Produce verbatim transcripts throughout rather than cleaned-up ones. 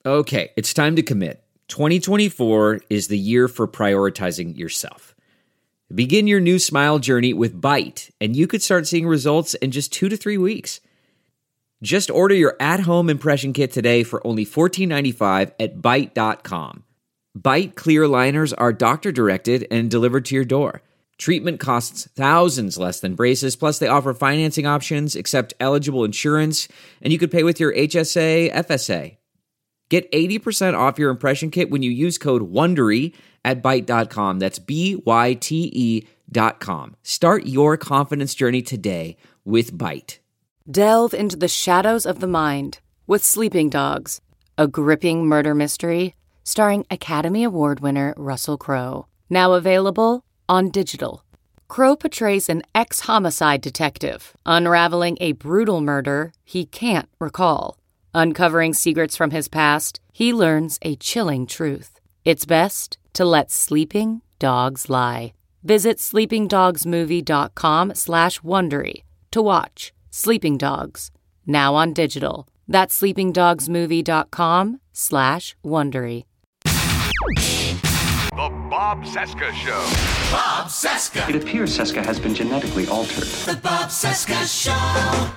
Okay, it's time to commit. twenty twenty-four is the year for prioritizing yourself. Begin your new smile journey with Byte, and you could start seeing results in just two to three weeks. Just order your at-home impression kit today for only fourteen ninety-five at byte dot com. Byte clear aligners are doctor-directed and delivered to your door. Treatment costs thousands less than braces, plus they offer financing options, accept eligible insurance, and you could pay with your H S A, F S A. Get eighty percent off your impression kit when you use code WONDERY at byte dot com. That's B Y T E dot com. Start your confidence journey today with Byte. Delve into the shadows of the mind with Sleeping Dogs, a gripping murder mystery starring Academy Award winner Russell Crowe. Now available on digital. Crowe portrays an ex-homicide detective unraveling a brutal murder he can't recall. Uncovering secrets from his past, he learns a chilling truth. It's best to let sleeping dogs lie. Visit sleepingdogsmovie.com slash Wondery to watch Sleeping Dogs, now on digital. That's sleepingdogsmovie.com slash Wondery. The Bob Cesca Show. Bob Cesca. It appears Cesca has been genetically altered. The Bob Cesca Show.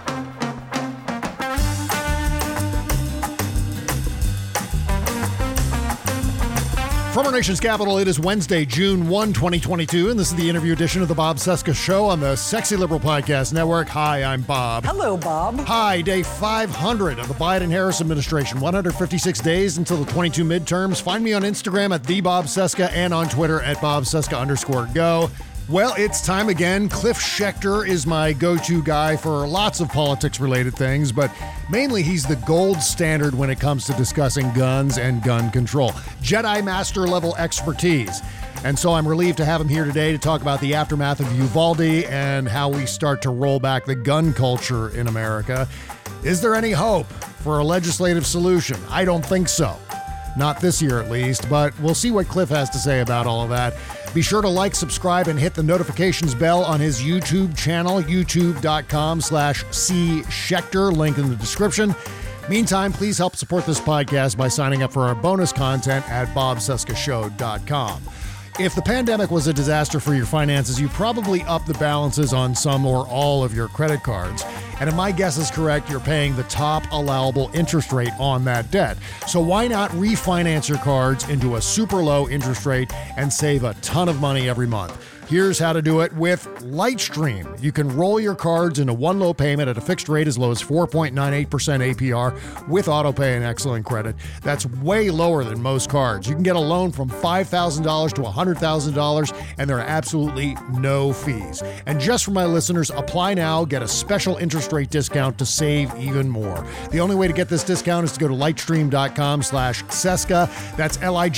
From our nation's capital, it is Wednesday, June first, twenty twenty-two, and this is the interview edition of the Bob Cesca Show on the Sexy Liberal Podcast Network. Hi, I'm Bob. Hello, Bob. Hi, day five hundred of the Biden-Harris administration, one hundred fifty-six days until the twenty-two midterms. Find me on Instagram at the Bob Cesca and on Twitter at Bob Cesca underscore go. Well, it's time again. Cliff Schecter is my go-to guy for lots of politics-related things, but mainly he's the gold standard when it comes to discussing guns and gun control. Jedi Master-level expertise. And so I'm relieved to have him here today to talk about the aftermath of Uvalde and how we start to roll back the gun culture in America. Is there any hope for a legislative solution? I don't think so. Not this year, at least, but we'll see what Cliff has to say about all of that. Be sure to like, subscribe, and hit the notifications bell on his YouTube channel, youtube.com slash C Schecter, link in the description. Meantime, please help support this podcast by signing up for our bonus content at bob cesca show dot com. If the pandemic was a disaster for your finances, you probably upped the balances on some or all of your credit cards. And if my guess is correct, you're paying the top allowable interest rate on that debt. So why not refinance your cards into a super low interest rate and save a ton of money every month? Here's how to do it with Lightstream. You can roll your cards into one low payment at a fixed rate as low as four point nine eight percent A P R with autopay and excellent credit. That's way lower than most cards. You can get a loan from five thousand dollars to one hundred thousand dollars, and there are absolutely no fees. And just for my listeners, apply now, get a special interest rate discount to save even more. The only way to get this discount is to go to lightstream.com slash Cesca. That's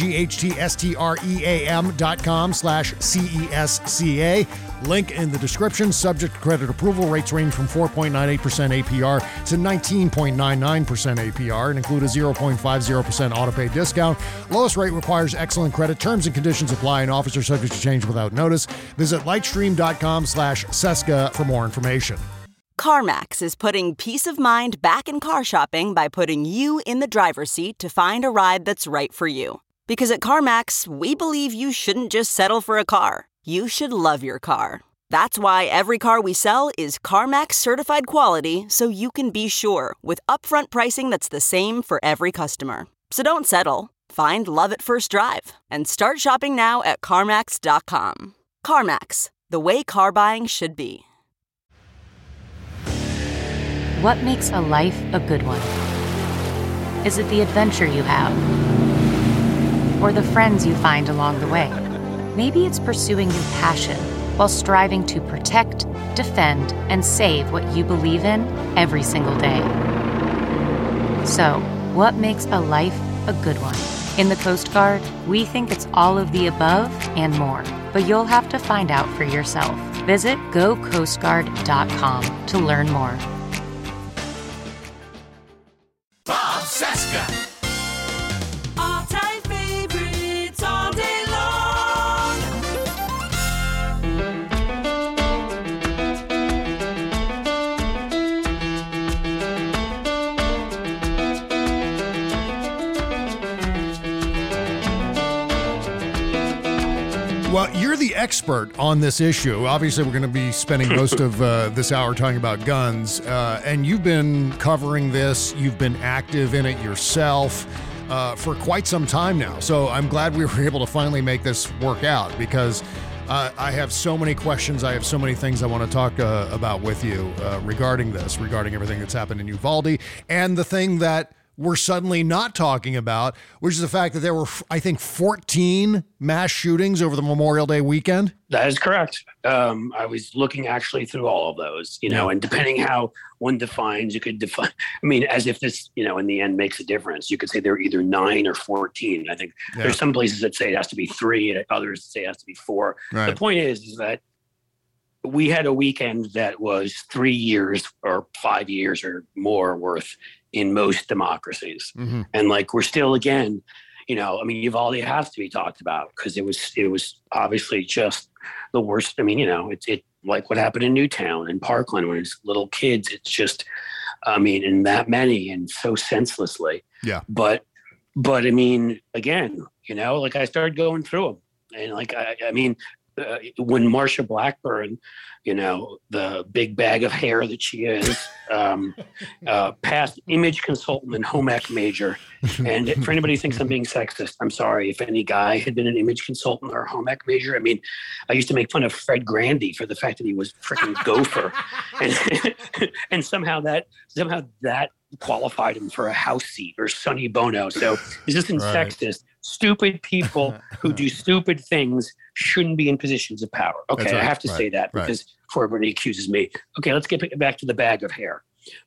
L-I-G-H-T-S-T-R-E-A-M dot com slash C-E-S C A. Link in the description. Subject to credit approval. Rates range from four point nine eight percent A P R to nineteen point nine nine percent A P R and include a zero point five zero percent autopay discount. Lowest rate requires excellent credit. Terms and conditions apply, and offers are subject to change without notice. Visit lightstream.com slash Cesca for more information. CarMax is putting peace of mind back in car shopping by putting you in the driver's seat to find a ride that's right for you. Because at CarMax, we believe you shouldn't just settle for a car. You should love your car. That's why every car we sell is CarMax certified quality, so you can be sure with upfront pricing that's the same for every customer. So don't settle. Find love at first drive and start shopping now at CarMax dot com. CarMax, the way car buying should be. What makes a life a good one? Is it the adventure you have? Or the friends you find along the way? Maybe it's pursuing your passion while striving to protect, defend, and save what you believe in every single day. So, what makes a life a good one? In the Coast Guard, we think it's all of the above and more, but you'll have to find out for yourself. Visit go coast guard dot com to learn more. Bob Cesca. All-time favorites all day long. Well, you're the expert on this issue. Obviously, we're going to be spending most of uh, this hour talking about guns, uh, and you've been covering this. You've been active in it yourself uh, for quite some time now. So I'm glad we were able to finally make this work out, because uh, I have so many questions. I have so many things I want to talk uh, about with you uh, regarding this, regarding everything that's happened in Uvalde, and the thing that we're suddenly not talking about, which is the fact that there were, I think, fourteen mass shootings over the Memorial Day weekend. That is correct. Um, I was looking actually through all of those, you know, Yeah. and depending how one defines, you could define, I mean, as if this, you know, in the end makes a difference. You could say they're either nine or fourteen. I think Yeah. there's some places that say it has to be three and others say it has to be four. Right. The point is, is that we had a weekend that was three years or five years or more worth in most democracies. Mm-hmm. And like, we're still, again, you know, I mean, Uvalde has to be talked about because it was, it was obviously just the worst. I mean, you know, it's it like what happened in Newtown and Parkland when it's little kids. It's just, I mean, and that many and so senselessly. Yeah. But, but I mean, again, you know, like I started going through them, and like, I, I mean, uh, when Marsha Blackburn, you know, the big bag of hair that she is, um, uh, past image consultant and home ec major. And for anybody who thinks I'm being sexist, I'm sorry. If any guy had been an image consultant or a home ec major, I mean, I used to make fun of Fred Grandy for the fact that he was freaking gopher. And, and somehow that, somehow that qualified him for a House seat, or Sonny Bono. So this isn't Right. sexist. Stupid people who do stupid things shouldn't be in positions of power. Okay, That's right, I have to right, say that right. because before everybody accuses me. Okay, let's get back to the bag of hair.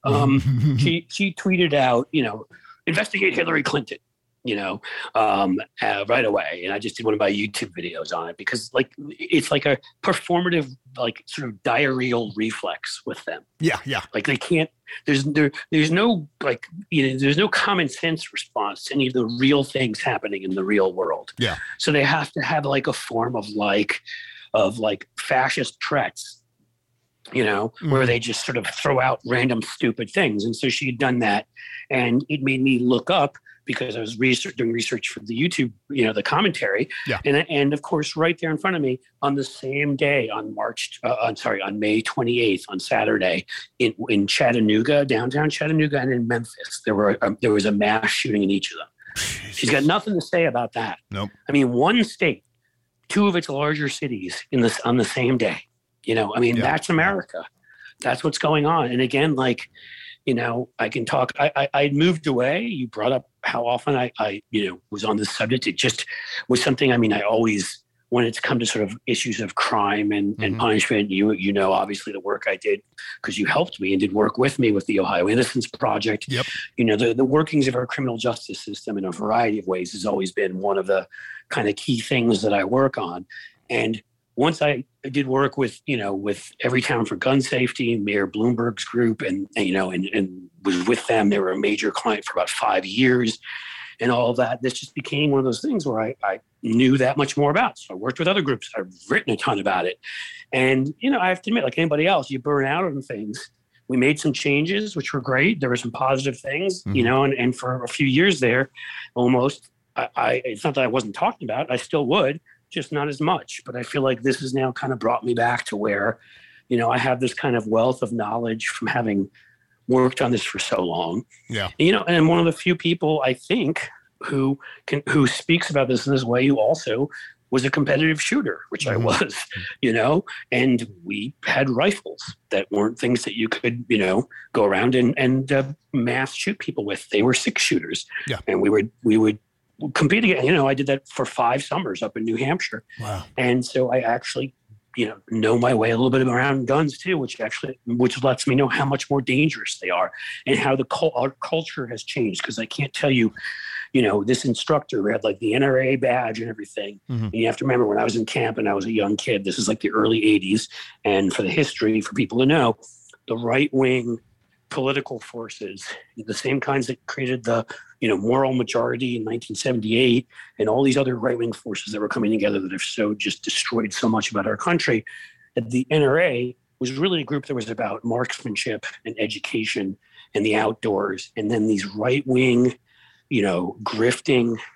Um, she she tweeted out, you know, investigate Hillary Clinton, you know, um, uh, right away. And I just did one of my YouTube videos on it because, like, it's like a performative, like, sort of diarrheal reflex with them. Yeah, yeah. Like they can't. There's there. There's no like you know. There's no common sense response to any of the real things happening in the real world. Yeah. So they have to have like a form of like, of like fascist threats, you know, Mm-hmm. where they just sort of throw out random stupid things. And so she had done that, and it made me look up because I was research, doing research for the YouTube, you know, the commentary. Yeah. And and of course, right there in front of me on the same day, on March, uh, I'm sorry, on May twenty-eighth, on Saturday, in in Chattanooga, downtown Chattanooga, and in Memphis, there were um, there was a mass shooting in each of them. She's got nothing to say about that. Nope. I mean, one state, two of its larger cities in this on the same day. You know, I mean, Yeah. that's America. That's what's going on. And again, like, you know, I can talk. I, I I moved away. You brought up how often I, I, you know, was on this subject. It just was something. I mean, I always, when it's come to sort of issues of crime and, and Mhm. punishment, you you know, obviously the work I did because you helped me and did work with me with the Ohio Innocence Project. Yep. You know, the the workings of our criminal justice system in a variety of ways has always been one of the kind of key things that I work on. And once I did work with, you know, with Everytown for Gun Safety, Mayor Bloomberg's group, and, and you know, and, and was with them. They were a major client for about five years and all of that. This just became one of those things where I, I knew that much more about. So I worked with other groups. I've written a ton about it. And, you know, I have to admit, like anybody else, you burn out on things. We made some changes, which were great. There were some positive things, Mhm. you know, and, and for a few years there, almost, I, I it's not that I wasn't talking about it. I still would. Just not as much. But I feel like this has now kind of brought me back to where, you know, I have this kind of wealth of knowledge from having worked on this for so long. Yeah. You know, and I'm one of the few people I think who can who speaks about this in this way who also was a competitive shooter, which I Mhm. was, you know, and we had rifles that weren't things that you could, you know, go around and, and uh, mass shoot people with. They were six shooters. Yeah. And we would we would compete again. You know, I did that for five summers up in New Hampshire. Wow. And so I actually, you know, know my way a little bit around guns too, which actually, which lets me know how much more dangerous they are and how the cul- our culture has changed. Because I can't tell you, you know, this instructor who had like the N R A badge and everything. Mhm. And you have to remember when I was in camp and I was a young kid, this is like the early eighties. And for the history, for people to know, the right wing political forces, the same kinds that created the, you know, moral majority in nineteen seventy-eight and all these other right-wing forces that were coming together that have so just destroyed so much about our country. The N R A was really a group that was about marksmanship and education and the outdoors. And then these right-wing, you know, grifting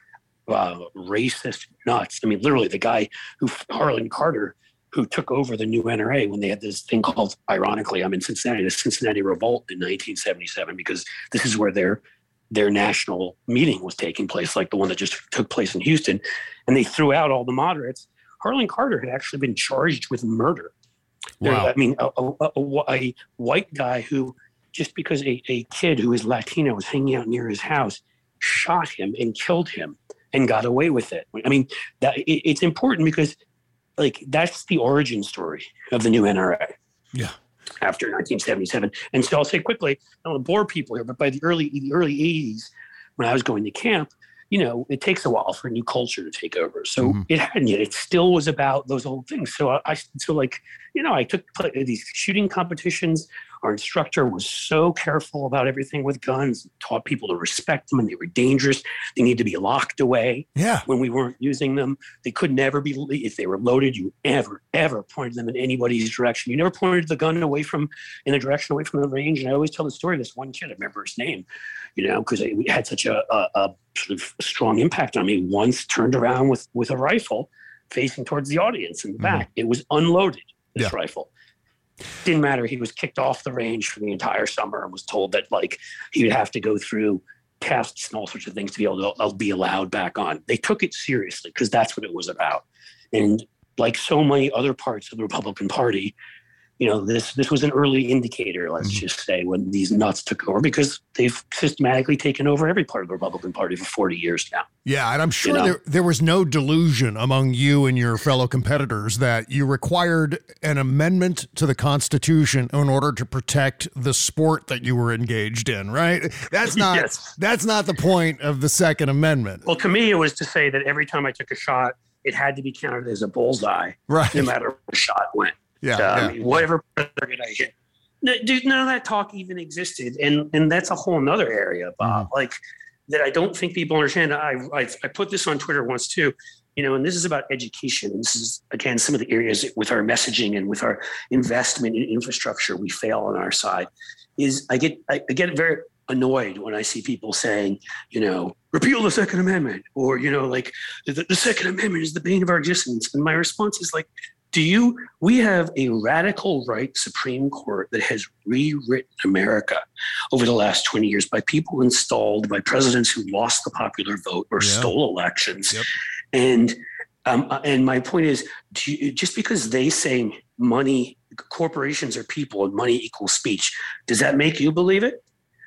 uh, racist nuts. I mean, literally the guy who, Harlan Carter, who took over the new N R A when they had this thing called, ironically, I'm in Cincinnati, the Cincinnati Revolt in nineteen seventy-seven, because this is where their their national meeting was taking place, like the one that just took place in Houston. And they threw out all the moderates. Harlan Carter had actually been charged with murder. Wow. There, I mean, a, a, a, a white guy who, just because a, a kid who is Latino was hanging out near his house, shot him and killed him and got away with it. I mean, that it, it's important because, like, that's the origin story of the new N R A. Yeah. After nineteen seventy-seven. And so I'll say quickly, I don't want to bore people here, but by the early the early eighties, when I was going to camp, you know, it takes a while for a new culture to take over. So mm-hmm. it hadn't yet. It still was about those old things. So I, I so like, you know, I took these shooting competitions. Our instructor was so careful about everything with guns, taught people to respect them, and they were dangerous. They needed to be locked away yeah. when we weren't using them. They could never be, if they were loaded, you ever, ever pointed them in anybody's direction. You never pointed the gun away from, in a direction away from the range. And I always tell the story of this one kid, I remember his name, you know, because it had such a, a, a sort of strong impact on me. Once turned around with, with a rifle facing towards the audience in the back. Mm-hmm. It was unloaded, this yeah. rifle. Didn't matter. He was kicked off the range for the entire summer and was told that, like, he would have to go through tests and all sorts of things to be able to be allowed back on. They took it seriously because that's what it was about. And like so many other parts of the Republican Party, you know, this this was an early indicator, let's mm-hmm. just say, when these nuts took over, because they've systematically taken over every part of the Republican Party for forty years now. Yeah, and I'm sure you know? there, there was no delusion among you and your fellow competitors that you required an amendment to the Constitution in order to protect the sport that you were engaged in, right? That's not yes. that's not the point of the Second Amendment. Well, to me, it was to say that every time I took a shot, it had to be counted as a bullseye, right? No matter where the shot went. Yeah, so, yeah. I mean, whatever target I hit. No, dude, none of that talk even existed. And and that's a whole nother area, Bob, mm-hmm. like that I don't think people understand. I, I I put this on Twitter once too, you know, and this is about education. And this is, again, some of the areas with our messaging and with our investment in infrastructure we fail on our side. Is I get I, I get very annoyed when I see people saying, you know, repeal the Second Amendment, or, you know, like the, the Second Amendment is the bane of our existence. And my response is like, Do you, we have a radical right Supreme Court that has rewritten America over the last twenty years by people installed by presidents who lost the popular vote or yeah. stole elections. Yep. And um, and my point is, do you, just because they say money, corporations are people and money equals speech, does that make you believe it?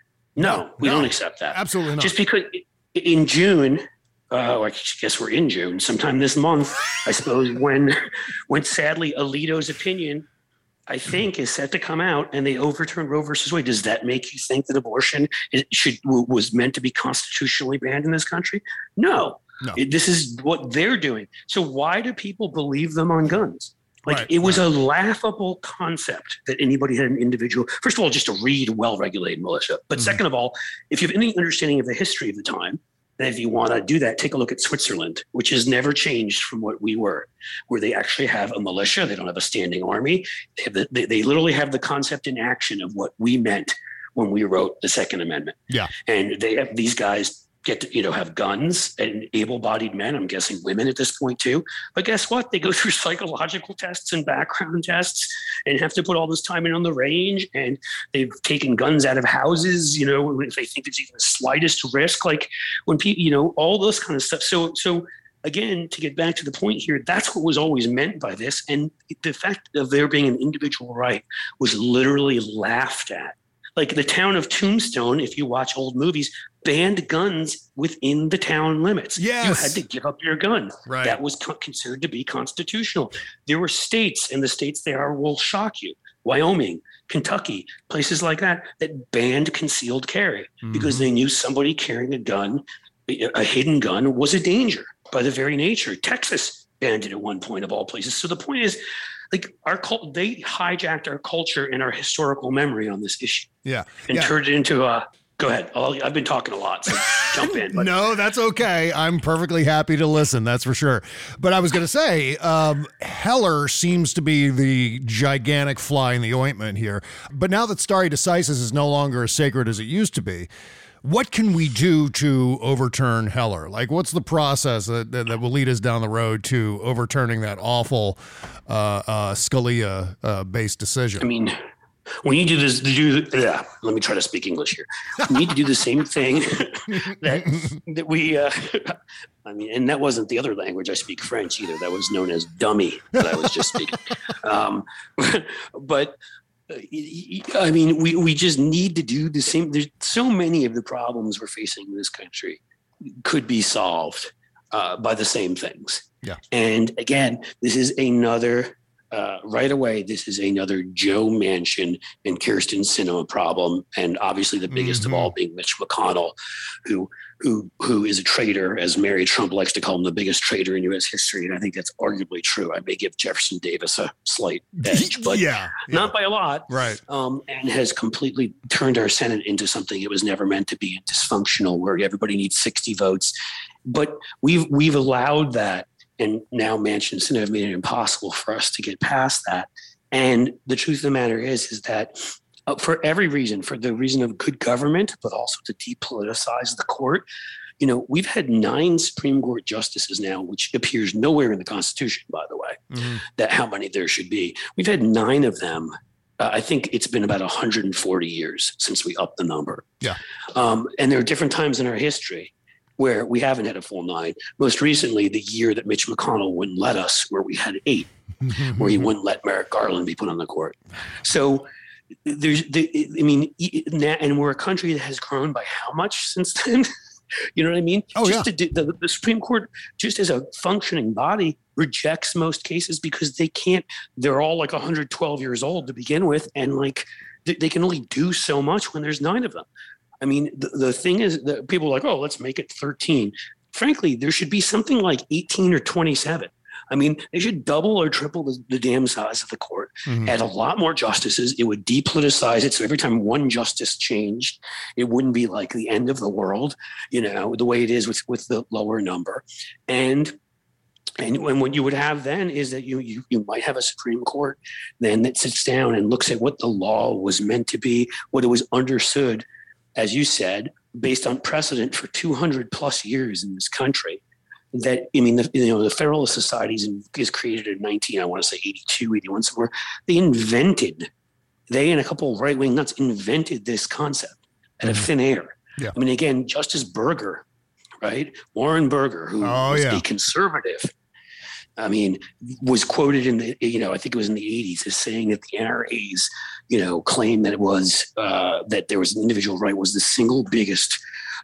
No, we no, don't accept that. Absolutely not. Just because in June, Uh, I guess we're in June, sometime this month, I suppose, when, when sadly Alito's opinion, I think, is set to come out and they overturn Roe versus Wade. Does that make you think that abortion is, should was meant to be constitutionally banned in this country? No, no. It, this is what they're doing. So why do people believe them on guns? Like right, it was right. a laughable concept that anybody had an individual, first of all, just to read well-regulated militia. But mm-hmm. second of all, if you have any understanding of the history of the time, and if you want to do that, take a look at Switzerland, which has never changed from what we were, where they actually have a militia. They don't have a standing army. They, have the, they, they literally have the concept in action of what we meant when we wrote the Second Amendment. Yeah. And they have these guys get to, you know, have guns, and able-bodied men, I'm guessing women at this point too. But guess what? They go through psychological tests and background tests and have to put all this time in on the range. And they've taken guns out of houses, you know, if they think there's even the slightest risk, like when people, you know, all this kind of stuff. So, so again, to get back to the point here, that's what was always meant by this. And the fact of there being an individual right was literally laughed at. Like the town of Tombstone, if you watch old movies, banned guns within the town limits. Yes. You had to give up your gun. Right. That was co- considered to be constitutional. There were states, and the states they are will shock you. Wyoming, Kentucky, places like that, that banned concealed carry mm-hmm. because they knew somebody carrying a gun, a hidden gun, was a danger by the very nature. Texas banned it at one point of all places. So the point is, like our cult, they hijacked our culture and our historical memory on this issue. Yeah, and yeah. turned it into a. Go ahead. I'll, I've been talking a lot, so jump in. But. No, that's okay. I'm perfectly happy to listen. That's for sure. But I was going to say, um, Heller seems to be the gigantic fly in the ointment here. But now that stare decisis is no longer as sacred as it used to be, what can we do to overturn Heller? Like, what's the process that, that, that will lead us down the road to overturning that awful uh, uh, Scalia uh, based decision? I mean, we need to do this. To do, yeah, let me try to speak English here. We need to do the same thing that that we. Uh, I mean, and that wasn't the other language. I speak French either. That was known as dummy that I was just speaking. Um, but I mean, we we just need to do the same. There's so many of the problems we're facing in this country could be solved uh, by the same things. Yeah. And again, this is another. Uh, right away, this is another Joe Manchin and Kyrsten Sinema problem, and obviously the biggest mm-hmm. of all being Mitch McConnell, who who who is a traitor, as Mary Trump likes to call him, the biggest traitor in U S history, and I think that's arguably true. I may give Jefferson Davis a slight edge, but yeah, yeah. not by a lot, right? Um, and has completely turned our Senate into something it was never meant to be, dysfunctional, where everybody needs sixty votes. But we've we've allowed that. And now Manchin and Sinema have made it impossible for us to get past that. And the truth of the matter is, is that uh, for every reason, for the reason of good government, but also to depoliticize the court, you know, we've had nine Supreme Court justices now, which appears nowhere in the Constitution, by the way, mm-hmm. that how many there should be. We've had nine of them. Uh, I think it's been about one hundred forty years since we upped the number. Yeah. Um, and there are different times in our history where we haven't had a full nine. Most recently, the year that Mitch McConnell wouldn't let us, where we had eight, where he wouldn't let Merrick Garland be put on the court. So there's, the, I mean, and we're a country that has grown by how much since then? You know what I mean? Oh, just yeah. to, the, the Supreme Court, just as a functioning body, rejects most cases because they can't, they're all like one hundred twelve years old to begin with. And like, they, they can only do so much when there's nine of them. I mean, the, the thing is that people are like, oh, let's make it thirteen. Frankly, there should be something like eighteen or twenty-seven. I mean, they should double or triple the, the damn size of the court, mm-hmm. add a lot more justices. It would depoliticize it. So every time one justice changed, it wouldn't be like the end of the world, you know, the way it is with, with the lower number. And And, and what you would have then is that you, you you might have a Supreme Court then that sits down and looks at what the law was meant to be, what it was understood, as you said, based on precedent for two hundred plus years in this country. That, I mean, the, you know, the Federalist Societies is created in nineteen, I want to say eighty-two, eighty-one, somewhere. They invented, they and a couple of right-wing nuts invented this concept out of thin air. Yeah. I mean, again, Justice Berger, right? Warren Berger, who oh, was yeah. a conservative, I mean, was quoted in the, you know, I think it was in the eighties as saying that the N R A's, you know, claim that it was, uh, that there was an individual right was the single biggest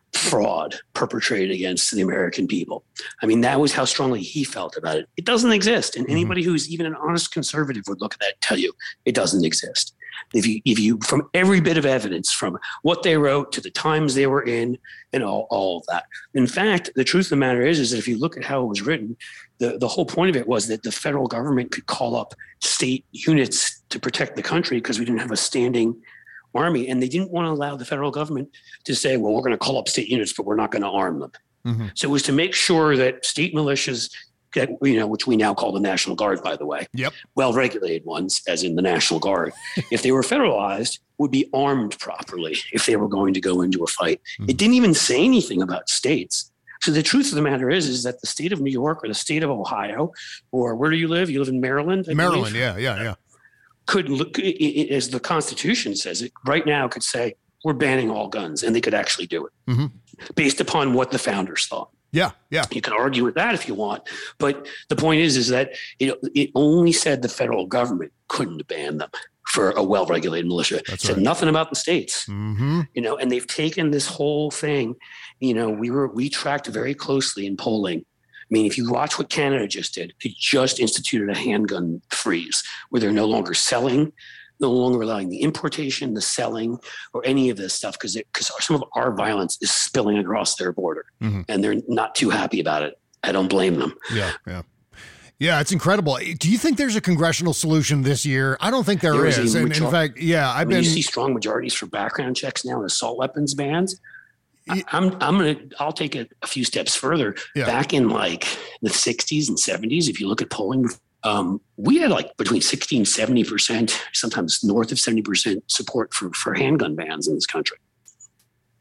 fraud perpetrated against the American people. I mean, that was how strongly he felt about it. It doesn't exist. And anybody mm-hmm. who's even an honest conservative would look at that and tell you it doesn't exist. If you, if you, from every bit of evidence, from what they wrote to the times they were in and all, all of that. In fact, the truth of the matter is, is that if you look at how it was written, the, the whole point of it was that the federal government could call up state units to protect the country because we didn't have a standing army. And they didn't want to allow the federal government to say, well, we're going to call up state units, but we're not going to arm them. Mm-hmm. So it was to make sure that state militias, that, you know, which we now call the National Guard, by the way, yep. well-regulated ones, as in the National Guard, if they were federalized, would be armed properly if they were going to go into a fight. Mm-hmm. It didn't even say anything about states. So the truth of the matter is, is that the state of New York or the state of Ohio, or where do you live? You live in Maryland? I Maryland, believe? yeah, yeah, yeah. Could look, as the Constitution says it, right now could say, we're banning all guns, and they could actually do it mm-hmm. based upon what the founders thought. Yeah, yeah. You can argue with that if you want, but the point is, is that it, it only said the federal government couldn't ban them for a well-regulated militia. That's it said right. nothing about the states, mm-hmm. you know, and they've taken this whole thing. You know, we were we tracked very closely in polling. I mean, if you watch what Canada just did, they just instituted a handgun freeze where they're no longer selling, no longer allowing the importation, the selling, or any of this stuff because because some of our violence is spilling across their border, mm-hmm. and they're not too happy about it. I don't blame them. Yeah, yeah. Yeah, it's incredible. Do you think there's a congressional solution this year? I don't think there, there is. is and in fact, yeah, I've when been. You see strong majorities for background checks now and assault weapons bans. I, I'm I'm gonna I'll take it a few steps further. Yeah. Back in like the sixties and seventies, if you look at polling, um, we had like between sixty and seventy percent, sometimes north of seventy percent support for for handgun bans in this country.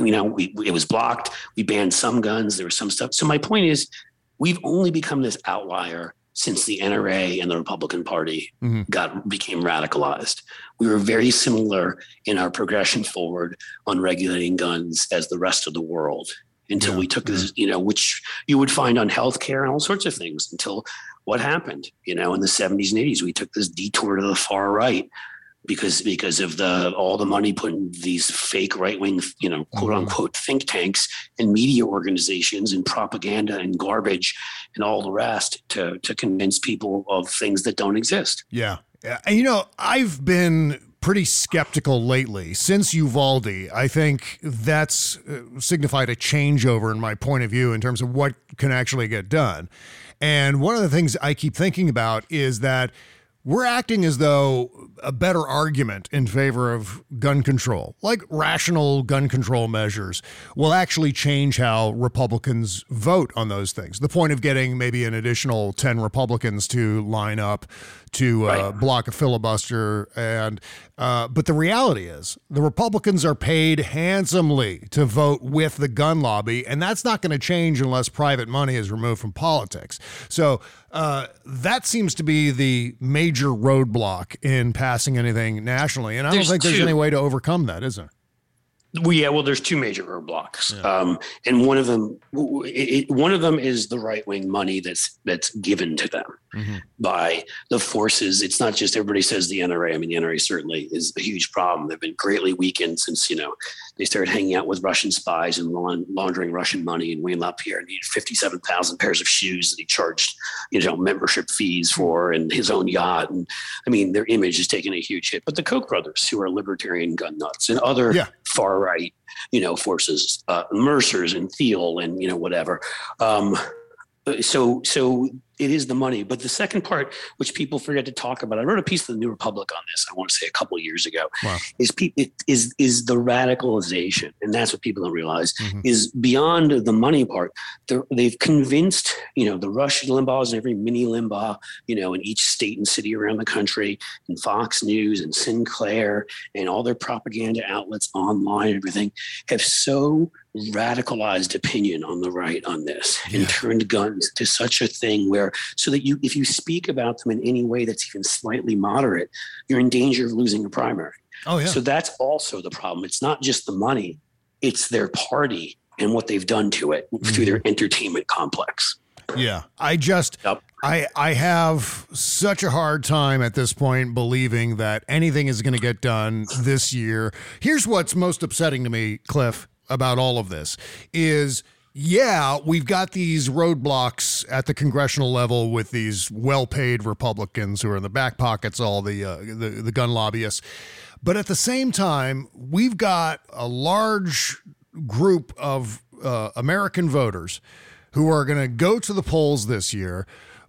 you know, we, it was blocked. We banned some guns. There was some stuff. So my point is, we've only become this outlier since the N R A and the Republican Party mm-hmm. got became radicalized. We were very similar in our progression forward on regulating guns as the rest of the world until yeah. we took this, you know, which you would find on healthcare and all sorts of things until what happened, you know, in the seventies and eighties, we took this detour to the far right because because of the all the money put in these fake right-wing, you know, quote unquote think tanks and media organizations and propaganda and garbage and all the rest to to convince people of things that don't exist. Yeah. And, you know, I've been pretty skeptical lately since Uvalde. I think that's signified a changeover in my point of view in terms of what can actually get done. And one of the things I keep thinking about is that we're acting as though a better argument in favor of gun control, like rational gun control measures, will actually change how Republicans vote on those things. The point of getting maybe an additional ten Republicans to line up to uh, right. block a filibuster. And uh, but the reality is the Republicans are paid handsomely to vote with the gun lobby, and that's not going to change unless private money is removed from politics. So uh, that seems to be the major roadblock in passing anything nationally. And I there's don't think there's two. any way to overcome that, is there? Well, yeah, well, there's two major roadblocks, yeah. um, and one of them, it, it, one of them is the right wing money that's that's given to them mm-hmm. by the forces. It's not just everybody says the N R A. I mean, the N R A certainly is a huge problem. They've been greatly weakened since you know they started hanging out with Russian spies and laundering Russian money. And Wayne LaPierre needed fifty-seven thousand pairs of shoes that he charged, you know, membership fees for, and his own yacht. And I mean, their image is taking a huge hit. But the Koch brothers, who are libertarian gun nuts, and other yeah. far right, you know, forces, uh, Mercers and Thiel and, you know, whatever. Um, so, so it is the money. But the second part, which people forget to talk about, I wrote a piece of the New Republic on this, I want to say a couple of years ago, wow. is, pe- it, is, is the radicalization. And that's what people don't realize mm-hmm. is beyond the money part. They've convinced, you know, the Rush Limbaughs and every mini Limbaugh, you know, in each state and city around the country, and Fox News and Sinclair and all their propaganda outlets online and everything have so radicalized opinion on the right on this yeah. and turned guns to such a thing where so that you if you speak about them in any way that's even slightly moderate, you're in danger of losing a primary. Oh yeah. So that's also the problem. It's not just the money, it's their party and what they've done to it mm-hmm. through their entertainment complex. Yeah. I just yep. I I have such a hard time at this point believing that anything is going to get done this year. Here's what's most upsetting to me, Cliff, about all of this is, yeah, we've got these roadblocks at the congressional level with these well-paid Republicans who are in the back pockets, all the, uh, the the gun lobbyists. But at the same time, we've got a large group of uh, American voters who are going to go to the polls this year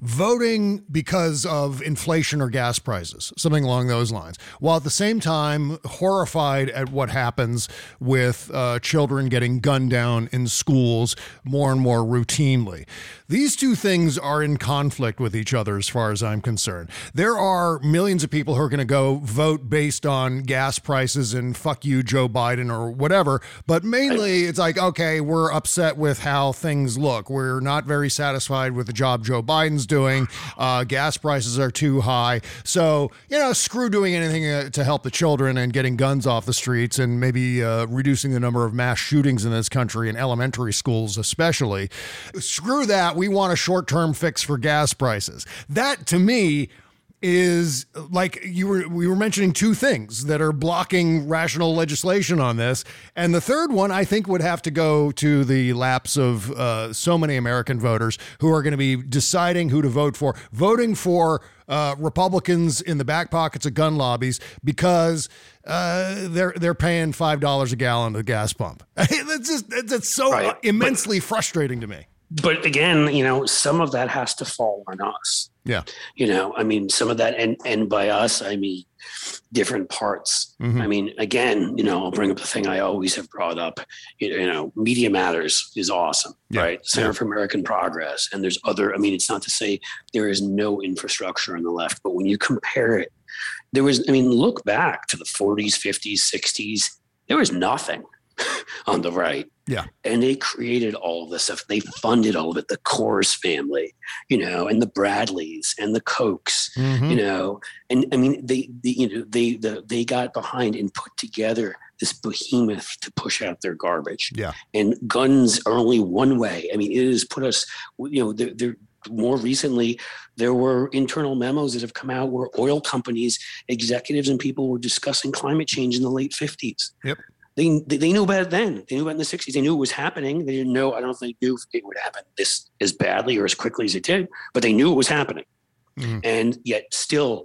voting because of inflation or gas prices, something along those lines, while at the same time horrified at what happens with uh, children getting gunned down in schools more and more routinely. These two things are in conflict with each other as far as I'm concerned. There are millions of people who are going to go vote based on gas prices and fuck you, Joe Biden, or whatever, but mainly it's like, okay, we're upset with how things look. We're not very satisfied with the job Joe Biden's doing. Uh, gas prices are too high. So, you know, screw doing anything uh, to help the children and getting guns off the streets and maybe uh, reducing the number of mass shootings in this country in elementary schools especially. Screw that. We want a short-term fix for gas prices. That, to me, is like you were we were mentioning two things that are blocking rational legislation on this. And the third one, I think, would have to go to the laps of uh, so many American voters who are going to be deciding who to vote for, voting for uh, Republicans in the back pockets of gun lobbies because uh, they're they're paying five dollars a gallon at the gas pump. That's just that's so right. immensely but, frustrating to me. But again, you know, some of that has to fall on us. Yeah. You know, I mean, some of that, and, and by us, I mean, different parts. Mm-hmm. I mean, again, you know, I'll bring up the thing I always have brought up, you, you know, Media Matters is awesome, yeah. right? Center yeah. for American Progress. And there's other, I mean, it's not to say there is no infrastructure on the left, but when you compare it, there was, I mean, look back to the forties, fifties, sixties, there was nothing. on the right. Yeah. And they created all of this stuff. They funded all of it. The Coors family, you know, and the Bradleys and the Kochs, mm-hmm. you know, and I mean, they, they you know, they, the, they got behind and put together this behemoth to push out their garbage. Yeah. And guns are only one way. I mean, it has put us, you know, they're, they're more recently, there were internal memos that have come out where oil companies, executives and people were discussing climate change in the late fifties. Yep. They, they they knew about it then. They knew about it in the sixties. They knew it was happening. They didn't know. I don't know if they knew it would happen this as badly or as quickly as it did, but they knew it was happening. Mm-hmm. And yet still,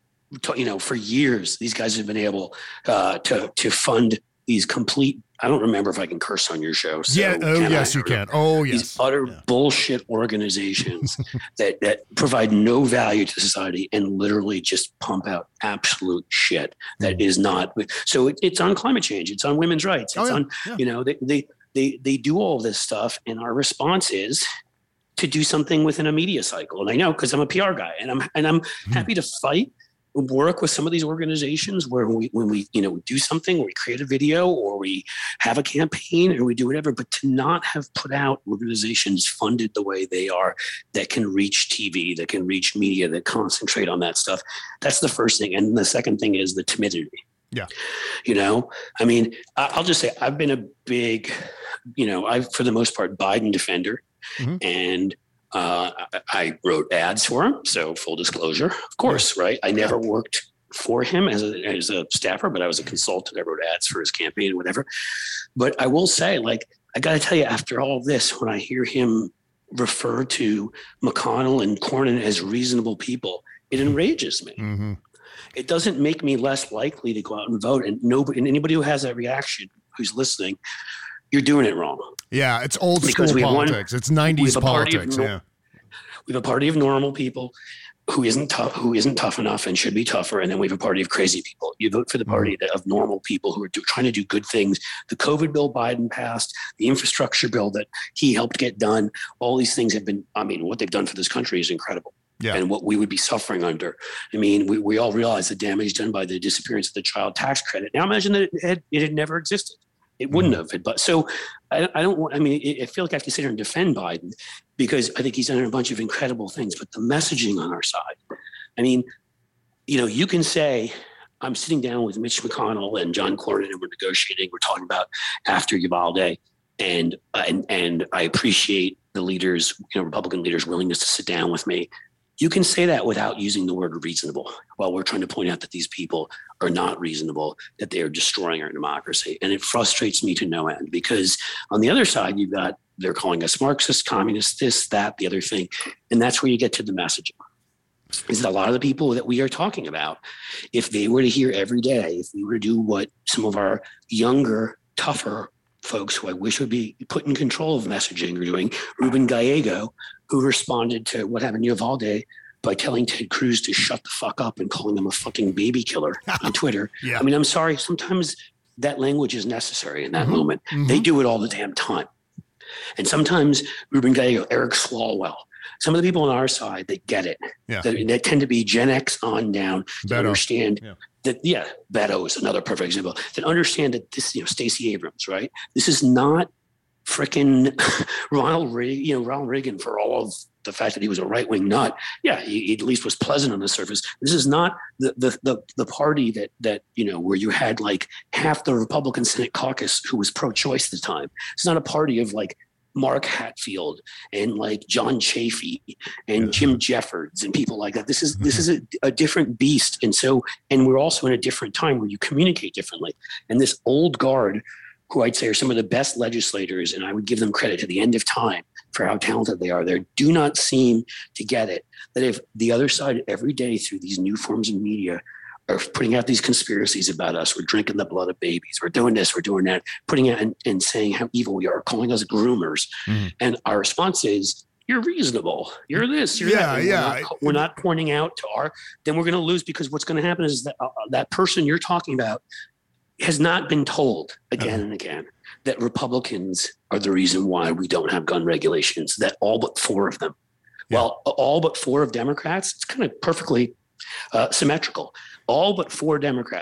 you know, for years, these guys have been able uh, to to fund these complete, I don't remember if I can curse on your show. So yeah. Oh, yes, you can. Oh, yes. These utter yeah. bullshit organizations that, that provide no value to society and literally just pump out absolute shit that mm. is not. So it, it's on climate change. It's on women's rights. It's oh, yeah. on, yeah. you know, they, they, they, they do all this stuff. And our response is to do something within a media cycle. And I know, because I'm a P R guy and I'm, and I'm mm. happy to fight. Work with some of these organizations where we, when we, you know, we do something, or we create a video, or we have a campaign, or we do whatever, but to not have put out organizations funded the way they are that can reach T V, that can reach media, that concentrate on that stuff. That's the first thing. And the second thing is the timidity. Yeah. You know, I mean, I'll just say I've been a big, you know, I've, for the most part, Biden defender. Mm-hmm. And Uh, I wrote ads for him. So full disclosure, of course, right? I never worked for him as a, as a staffer, but I was a consultant. I wrote ads for his campaign and whatever. But I will say, like, I got to tell you, after all of this, when I hear him refer to McConnell and Cornyn as reasonable people, it enrages me. Mm-hmm. It doesn't make me less likely to go out and vote. And nobody, and anybody who has that reaction, who's listening, you're doing it wrong. Yeah, it's old school politics. One, it's nineties politics. No, yeah, we have a party of normal people who isn't tough, who isn't tough enough and should be tougher, and then we have a party of crazy people. You vote for the party mm. of normal people who are do, trying to do good things. The COVID bill Biden passed, the infrastructure bill that he helped get done. All these things have been. I mean, what they've done for this country is incredible. Yeah. And what we would be suffering under. I mean, we, we all realize the damage done by the disappearance of the child tax credit. Now imagine that it had, it had never existed. It wouldn't have. But so I, I don't want, I mean, I feel like I have to sit here and defend Biden because I think he's done a bunch of incredible things, but the messaging on our side, I mean, you know, you can say, I'm sitting down with Mitch McConnell and John Cornyn and we're negotiating, we're talking about after Uvalde, and, and, and I appreciate the leaders, you know, Republican leaders' willingness to sit down with me. You can say that without using the word reasonable while we're trying to point out that these people are not reasonable, that they are destroying our democracy. And it frustrates me to no end because on the other side, you've got, they're calling us Marxist, communist, this, that, the other thing. And that's where you get to the messaging. Is that a lot of the people that we are talking about, if they were to hear every day, if we were to do what some of our younger, tougher folks who I wish would be put in control of messaging are doing, Ruben Gallego, who responded to what happened in Uvalde by telling Ted Cruz to shut the fuck up and calling him a fucking baby killer on Twitter. Yeah. I mean, I'm sorry. Sometimes that language is necessary in that mm-hmm. moment. Mm-hmm. They do it all the damn time. And sometimes Ruben Gallego, Eric Swalwell, some of the people on our side, they get it. Yeah. They, they tend to be Gen X on down to Beto. understand yeah. that, yeah, Beto is another perfect example, that understand that this, you know, Stacey Abrams, right? This is not frickin' Ronald Reagan, you know, Ronald Reagan for all of the fact that he was a right-wing nut. Yeah, he, he at least was pleasant on the surface. This is not the, the the the party that that you know where you had like half the Republican Senate caucus who was pro-choice at the time. It's not a party of like Mark Hatfield and like John Chafee and yeah. Jim Jeffords and people like that. This is this is a, a different beast, and so and we're also in a different time where you communicate differently. And this old guard, who I'd say are some of the best legislators, and I would give them credit to the end of time for how talented they are. They do not seem to get it, that if the other side every day through these new forms of media are putting out these conspiracies about us, we're drinking the blood of babies, we're doing this, we're doing that, putting out and, and saying how evil we are, calling us groomers. Mm. And our response is, you're reasonable. You're this, you're yeah, that. Yeah, we're not, we're not pointing out to our, then we're going to lose because what's going to happen is that uh, that person you're talking about has not been told again uh-huh. and again that Republicans are the reason why we don't have gun regulations, that all but four of them, yeah. well, all but four of Democrats, it's kind of perfectly uh, symmetrical. All but four Democrats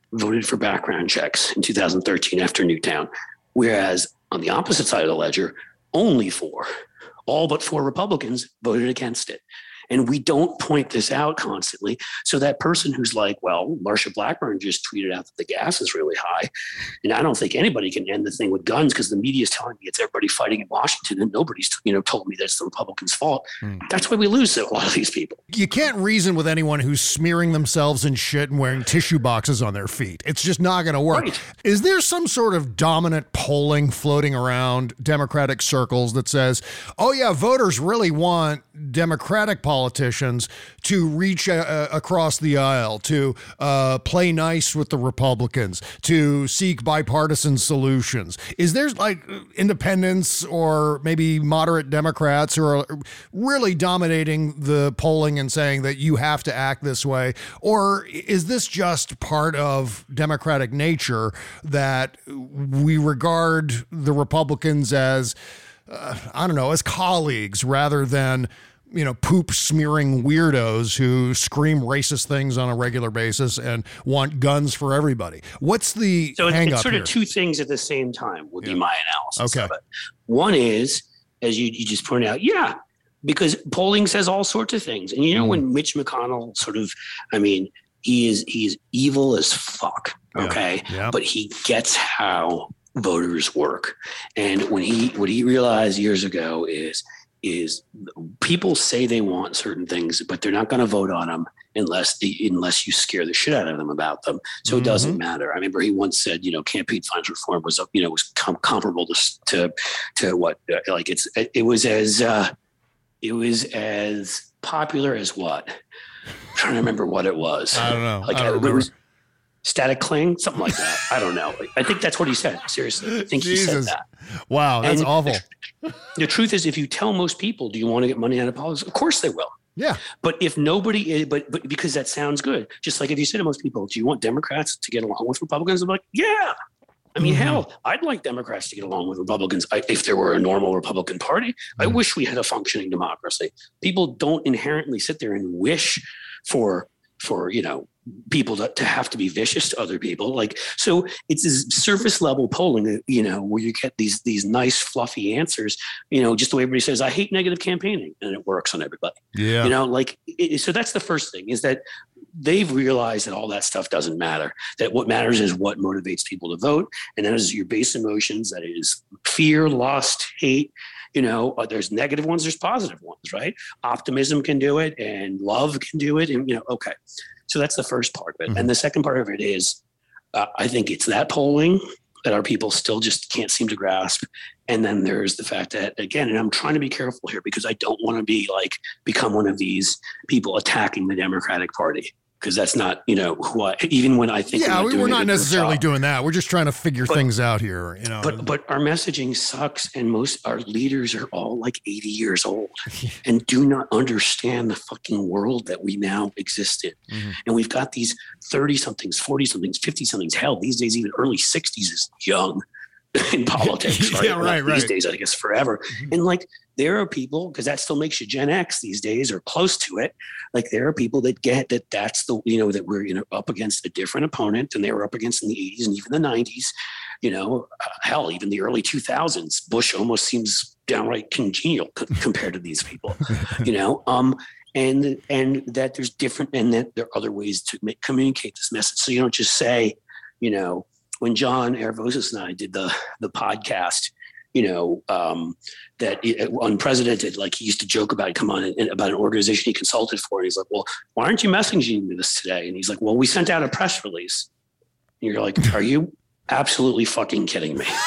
voted for background checks in two thousand thirteen after Newtown, whereas on the opposite side of the ledger, only four, all but four Republicans voted against it. And we don't point this out constantly. So that person who's like, well, Marsha Blackburn just tweeted out that the gas is really high. And I don't think anybody can end the thing with guns because the media is telling me it's everybody fighting in Washington and nobody's, you know, told me that's the Republicans' fault. Mm. That's why we lose a lot of these people. You can't reason with anyone who's smearing themselves in shit and wearing tissue boxes on their feet. It's just not going to work. Right. Is there some sort of dominant polling floating around Democratic circles that says, oh yeah, voters really want Democratic politicians to reach uh, across the aisle, to uh, play nice with the Republicans, to seek bipartisan solutions? Is there like independents or maybe moderate Democrats who are really dominating the polling and saying that you have to act this way? Or is this just part of Democratic nature that we regard the Republicans as, uh, I don't know, as colleagues rather than, you know, poop smearing weirdos who scream racist things on a regular basis and want guns for everybody? What's the so hang it's up sort here? of two things at the same time would yeah. be my analysis okay. of it. One is, as you, you just pointed out, yeah, because polling says all sorts of things. And you know, mm. when Mitch McConnell sort of, I mean, he is he's evil as fuck. Okay. Yeah. Yeah. But he gets how voters work. And when he what he realized years ago is is people say they want certain things, but they're not going to vote on them unless the, unless you scare the shit out of them about them. So mm-hmm. it doesn't matter. I remember he once said, you know, campaign finance reform was, you know, was com- comparable to, to, to what, uh, like it's, it was as, uh, it was as popular as what? I'm trying to remember what it was. I don't know. Like I don't it remember. was static cling, something like that. I don't know. I think that's what he said. Seriously. I think Jesus. he said that. Wow. That's and awful. The truth is, if you tell most people, do you want to get money out of politics? Of course they will. Yeah. But if nobody, but but because that sounds good. Just like if you say to most people, do you want Democrats to get along with Republicans? I'm like, yeah. I mean, mm-hmm. hell, I'd like Democrats to get along with Republicans I, if there were a normal Republican Party. Mm-hmm. I wish we had a functioning democracy. People don't inherently sit there and wish for, for you know, people to, to have to be vicious to other people. Like, so it's this surface level polling, you know, where you get these, these nice fluffy answers, you know, just the way everybody says, I hate negative campaigning, and it works on everybody. Yeah. You know, like, it, so that's the first thing, is that they've realized that all that stuff doesn't matter, that what matters is what motivates people to vote. And that is your base emotions. That is fear, lust, hate. You know, uh, there's negative ones, there's positive ones, right? Optimism can do it, and love can do it. And, you know, okay. So that's the first part of it. Mm-hmm. And the second part of it is, uh, I think it's that polling that our people still just can't seem to grasp. And then there's the fact that, again, and I'm trying to be careful here because I don't want to be like, become one of these people attacking the Democratic Party. Because that's not, you know, who I, even when I think yeah, we're, we, we're not necessarily job. doing that. We're just trying to figure but, things out here, you know. But but our messaging sucks, and most our leaders are all like eighty years old and do not understand the fucking world that we now exist in. Mm-hmm. And we've got these thirty somethings, forty somethings, fifty somethings. Hell, these days even early sixties is young in politics. Right? yeah, right, like right. These days, I guess forever. Mm-hmm. And like there are people, because that still makes you Gen X these days or close to it. Like there are people that get that that's the, you know, that we're, you know, up against a different opponent than they were up against in the eighties and even the nineties, you know, uh, hell, even the early two thousands, Bush almost seems downright congenial c- compared to these people, you know, um, and, and that there's different, and that there are other ways to make, communicate this message. So you don't just say, you know, when John Arvosis and I did the, the podcast, you know, um, that it, unprecedented, like he used to joke about, come on, and about an organization he consulted for. And he's like, well, why aren't you messaging me this today? And he's like, well, we sent out a press release. And you're like, are you absolutely fucking kidding me?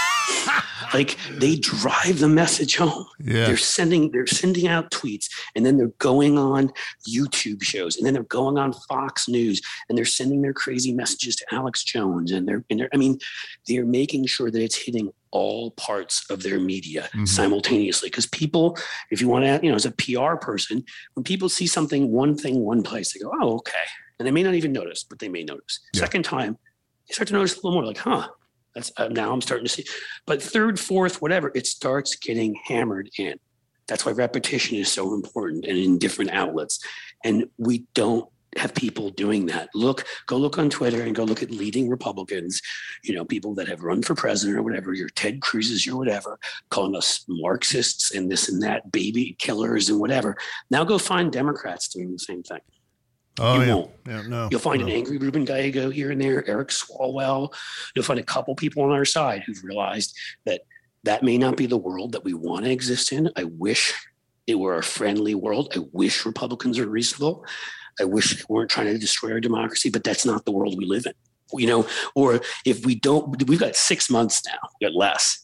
Like they drive the message home. Yeah. They're sending, they're sending out tweets, and then they're going on YouTube shows, and then they're going on Fox News, and they're sending their crazy messages to Alex Jones. And they're, and they're I mean, they're making sure that it's hitting all parts of their media mm-hmm. simultaneously. Because people, if you want to, you know, as a P R person, when people see something, one thing, one place, they go, oh, okay. And they may not even notice, but they may notice. Yeah. Second time, you start to notice a little more, like, huh, that's uh, now I'm starting to see. But third, fourth, whatever, it starts getting hammered in. That's why repetition is so important, and in different outlets. And we don't have people doing that. Look, go look on Twitter and go look at leading Republicans, you know, people that have run for president or whatever, your Ted Cruz's or whatever, calling us Marxists and this and that, baby killers and whatever. Now go find Democrats doing the same thing. Oh, you yeah. won't. Yeah, no, You'll find no. an angry Ruben Gallego here and there, Eric Swalwell. You'll find a couple people on our side who've realized that that may not be the world that we want to exist in. I wish it were a friendly world. I wish Republicans are reasonable. I wish they weren't trying to destroy our democracy, but that's not the world we live in. You know, or if we don't, we've got six months now, we've got less.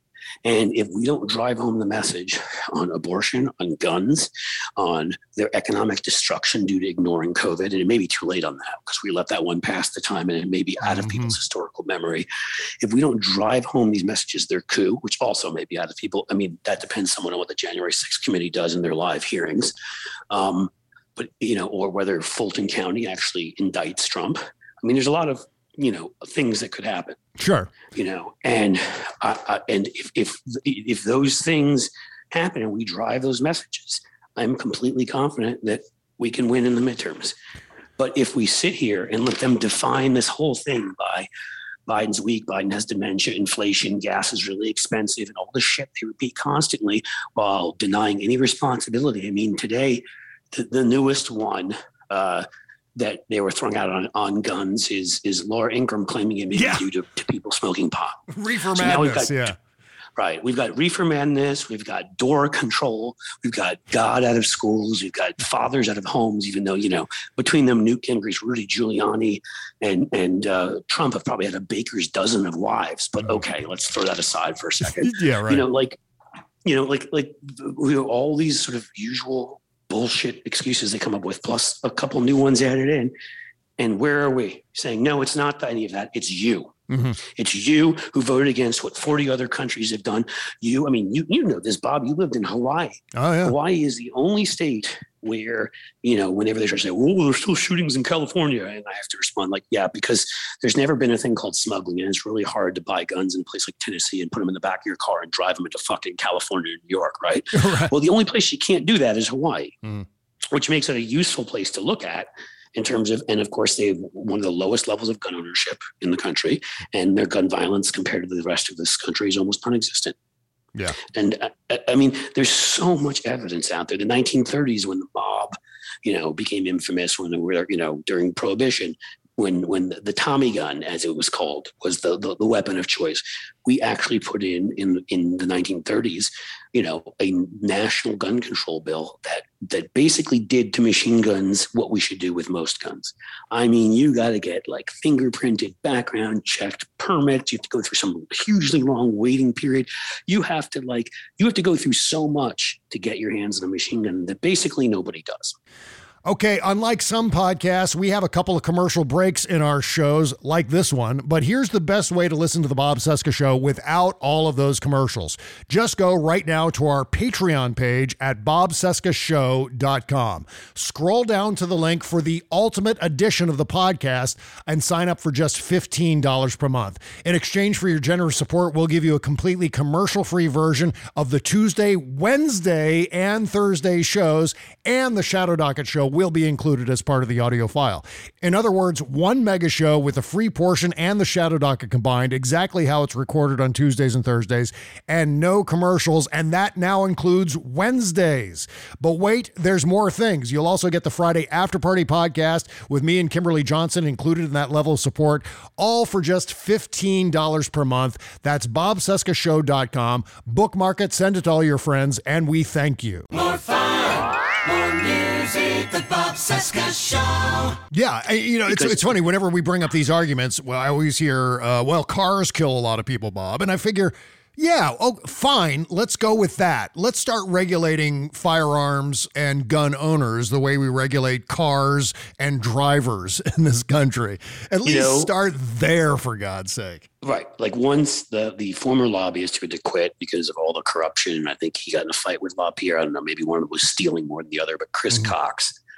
And if we don't drive home the message on abortion, on guns, on their economic destruction due to ignoring COVID, and it may be too late on that because we let that one pass the time and it may be out of Mm-hmm. people's historical memory. If we don't drive home these messages, their coup, which also may be out of people. I mean, that depends somewhat on what the January sixth committee does in their live hearings. Um, but, you know, or whether Fulton County actually indicts Trump. I mean, there's a lot of, you know, things that could happen. Sure. You know, and uh, uh, and if if if those things happen and we drive those messages, I'm completely confident that we can win in the midterms. But if we sit here and let them define this whole thing by Biden's weak, Biden has dementia, inflation, gas is really expensive, and all the shit they repeat constantly while denying any responsibility. I mean, today, the, the newest one uh, that they were throwing out on, on guns is is Laura Ingraham claiming it may Yeah. be due to, to people smoking pot. Reefer So now we've madness, got- yeah. Right. We've got reefer madness. We've got door control. We've got God out of schools. We've got fathers out of homes, even though, you know, between them, Newt Gingrich, Rudy Giuliani, and and uh, Trump have probably had a baker's dozen of wives. But okay, let's throw that aside for a second. Yeah, right. You know, like, you know, like, like we have all these sort of usual bullshit excuses they come up with, plus a couple new ones added in. And where are we? Saying, no, it's not any of that. It's you. Mm-hmm. It's you who voted against what forty other countries have done. You, I mean, you you know this, Bob. You lived in Hawaii. Oh, yeah. Hawaii is the only state where, you know, whenever they try to say, well, there's still shootings in California. And I have to respond like, yeah, because there's never been a thing called smuggling. And it's really hard to buy guns in a place like Tennessee and put them in the back of your car and drive them into fucking California and New York, right? Right. Well, the only place you can't do that is Hawaii, Mm. which makes it a useful place to look at. In terms of, and of course, they have one of the lowest levels of gun ownership in the country, and their gun violence compared to the rest of this country is almost non-existent. Yeah. And I, I mean, there's so much evidence out there. The nineteen thirties, when the mob, you know, became infamous, when they were, you know, during Prohibition, when when the, the Tommy gun, as it was called, was the, the the weapon of choice. We actually put in in in the nineteen thirties, you know, a national gun control bill that that basically did to machine guns what we should do with most guns. I mean, you got to get like fingerprinted, background checked, permits. You have to go through some hugely long waiting period. You have to like you have to go through so much to get your hands on a machine gun that basically nobody does. Okay, unlike some podcasts, we have a couple of commercial breaks in our shows like this one, but here's the best way to listen to the Bob Cesca Show without all of those commercials. Just go right now to our Patreon page at bob cesca show dot com. Scroll down to the link for the ultimate edition of the podcast and sign up for just fifteen dollars per month. In exchange for your generous support, we'll give you a completely commercial-free version of the Tuesday, Wednesday, and Thursday shows, and the Shadow Docket Show will be included as part of the audio file. In other words, one mega show with a free portion and the Shadow Docket combined, exactly how it's recorded on Tuesdays and Thursdays, and no commercials, and that now includes Wednesdays. But wait, there's more things. You'll also get the Friday After Party podcast with me and Kimberly Johnson included in that level of support, all for just fifteen dollars per month. That's bob cesca show dot com. Bookmark it, send it to all your friends, and we thank you. More fun, more music, the Bob Cesca Show. Yeah, I- you know, it's Because- it's funny. Whenever we bring up these arguments, well, I always hear, uh, well, cars kill a lot of people, Bob. And I figure, yeah, oh, fine, let's go with that. Let's start regulating firearms and gun owners the way we regulate cars and drivers in this country. At least know- start there, for God's sake. Right. Like once the, the former lobbyist who had to quit because of all the corruption, I think he got in a fight with LaPierre. I don't know, maybe one of them was stealing more than the other, but Chris Mhm. Cox,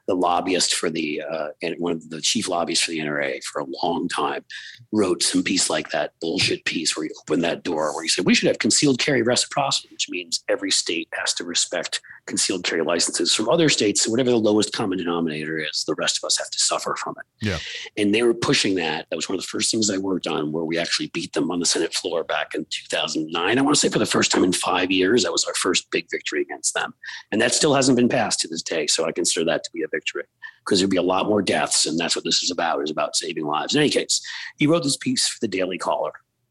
the lobbyist for the, uh, and one of the chief lobbyists for the N R A for a long time, wrote some piece like that bullshit piece where he opened that door where he said, we should have concealed carry reciprocity, which means every state has to respect concealed carry licenses from other states. So whatever the lowest common denominator is, the rest of us have to suffer from it. Yeah. And they were pushing that. That was one of the first things I worked on, where we actually beat them on the Senate floor back in two thousand nine. I want to say for the first time in five years, that was our first big victory against them. And that still hasn't been passed to this day. So I consider that to be a victory, because there'd be a lot more deaths. And that's what this is about, is about saving lives. In any case, he wrote this piece for the Daily Caller.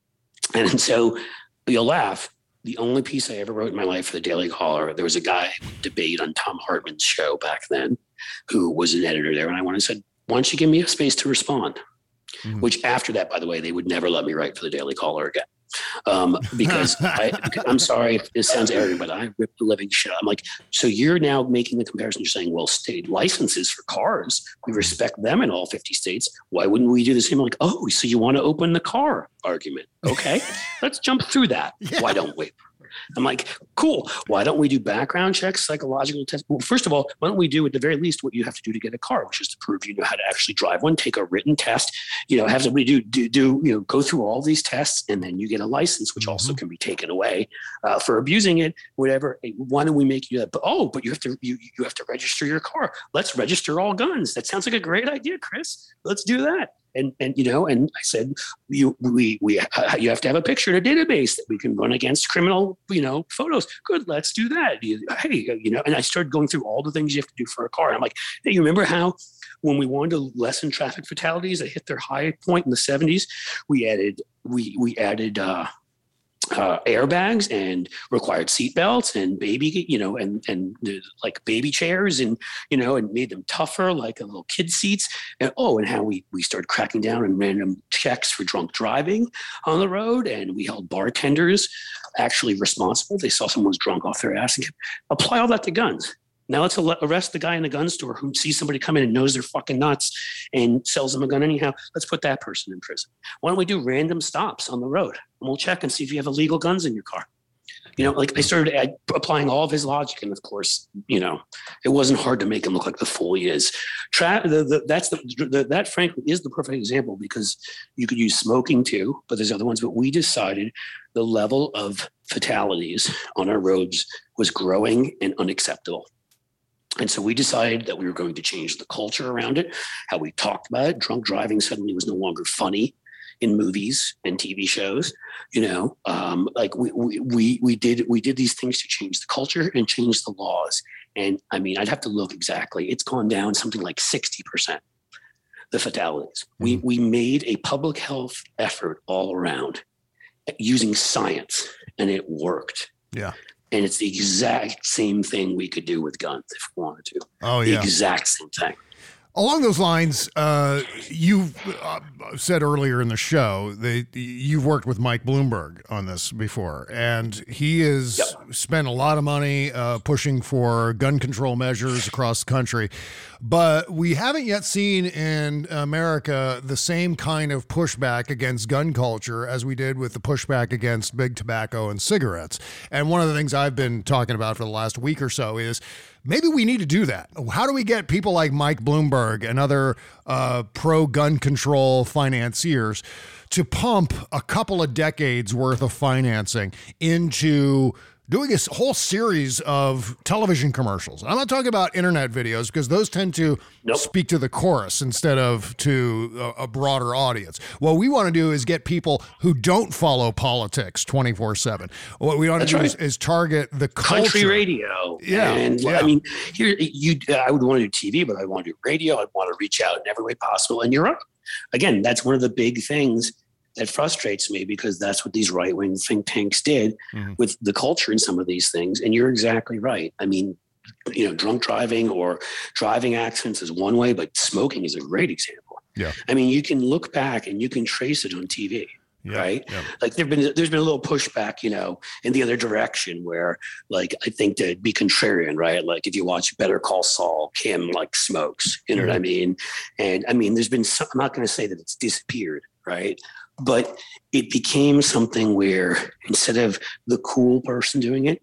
And so you'll laugh. The only piece I ever wrote in my life for the Daily Caller, there was a guy who would debate on Tom Hartman's show back then, who was an editor there. And I went and said, why don't you give me a space to respond? Mm-hmm. Which after that, by the way, they would never let me write for the Daily Caller again. Um, because I, I'm sorry if this sounds arrogant, but I ripped the living shit out. I'm like, so you're now making the comparison. You're saying, well, state licenses for cars, we respect them in all fifty states. Why wouldn't we do the same? I'm like, oh, so you want to open the car argument? Okay, let's jump through that. Yeah. Why don't we? I'm like, cool. Why don't we do background checks, psychological tests? Well, first of all, why don't we do at the very least what you have to do to get a car, which is to prove you know how to actually drive one, take a written test, you know, have somebody do, do, do you know, go through all these tests, and then you get a license, which mm-hmm. also can be taken away uh, for abusing it, whatever. Why don't we make you that? But, oh, but you have to, you, you have to register your car. Let's register all guns. That sounds like a great idea, Chris. Let's do that. And, and, you know, and I said, you, we, we, uh, you have to have a picture in a database that we can run against criminal, you know, photos. Good. Let's do that. You, hey, you know, and I started going through all the things you have to do for a car. And I'm like, hey, you remember how when we wanted to lessen traffic fatalities that hit their high point in the seventies, we added, we, we added, uh, Uh, airbags and required seatbelts and baby, you know, and and the, like baby chairs, and you know, and made them tougher, like a little kid seats. And oh, and how we we started cracking down on random checks for drunk driving on the road, and we held bartenders actually responsible. They saw someone was drunk off their ass and apply all that to guns. Now let's arrest the guy in the gun store who sees somebody come in and knows they're fucking nuts and sells them a gun anyhow. Let's put that person in prison. Why don't we do random stops on the road? And we'll check and see if you have illegal guns in your car. You know, like I started ad- applying all of his logic. And of course, you know, it wasn't hard to make him look like the fool he is. Tra- the, the, that's the, the, that frankly is the perfect example, because you could use smoking too, but there's other ones. But we decided the level of fatalities on our roads was growing and unacceptable. And so we decided that we were going to change the culture around it, how we talked about it. Drunk driving suddenly was no longer funny in movies and T V shows. You know, um, like we, we we we did we did these things to change the culture and change the laws. And I mean, I'd have to look exactly. It's gone down something like sixty percent, the fatalities. Mm-hmm. We we made a public health effort all around using science, and it worked. Yeah. And it's the exact same thing we could do with guns if we wanted to. Oh, yeah. The exact same thing. Along those lines, uh, you uh, said earlier in the show that you've worked with Mike Bloomberg on this before, and he has yep. spent a lot of money uh, pushing for gun control measures across the country. But we haven't yet seen in America the same kind of pushback against gun culture as we did with the pushback against big tobacco and cigarettes. And one of the things I've been talking about for the last week or so is maybe we need to do that. How do we get people like Mike Bloomberg and other uh, pro-gun control financiers to pump a couple of decades worth of financing into doing a whole series of television commercials? I'm not talking about internet videos, because those tend to nope. speak to the chorus instead of to a, a broader audience. What we want to do is get people who don't follow politics twenty-four seven. What we want That's to do right. is, is target the culture. Country radio. Yeah. And yeah. I mean, here you, I would want to do T V, but I want to do radio. I'd want to reach out in every way possible. And you're right. Again, that's one of the big things that frustrates me, because that's what these right-wing think tanks did mm-hmm. with the culture in some of these things. And you're exactly right. I mean, you know, drunk driving or driving accidents is one way, but smoking is a great example. Yeah. I mean, you can look back and you can trace it on T V, yeah. right? Yeah. Like there've been, there's been a little pushback, you know, in the other direction where, like, I think to be contrarian, right? Like if you watch Better Call Saul, Kim like smokes, you know mm-hmm. what I mean? And I mean, there's been some, I'm not going to say that it's disappeared, right? But it became something where instead of the cool person doing it,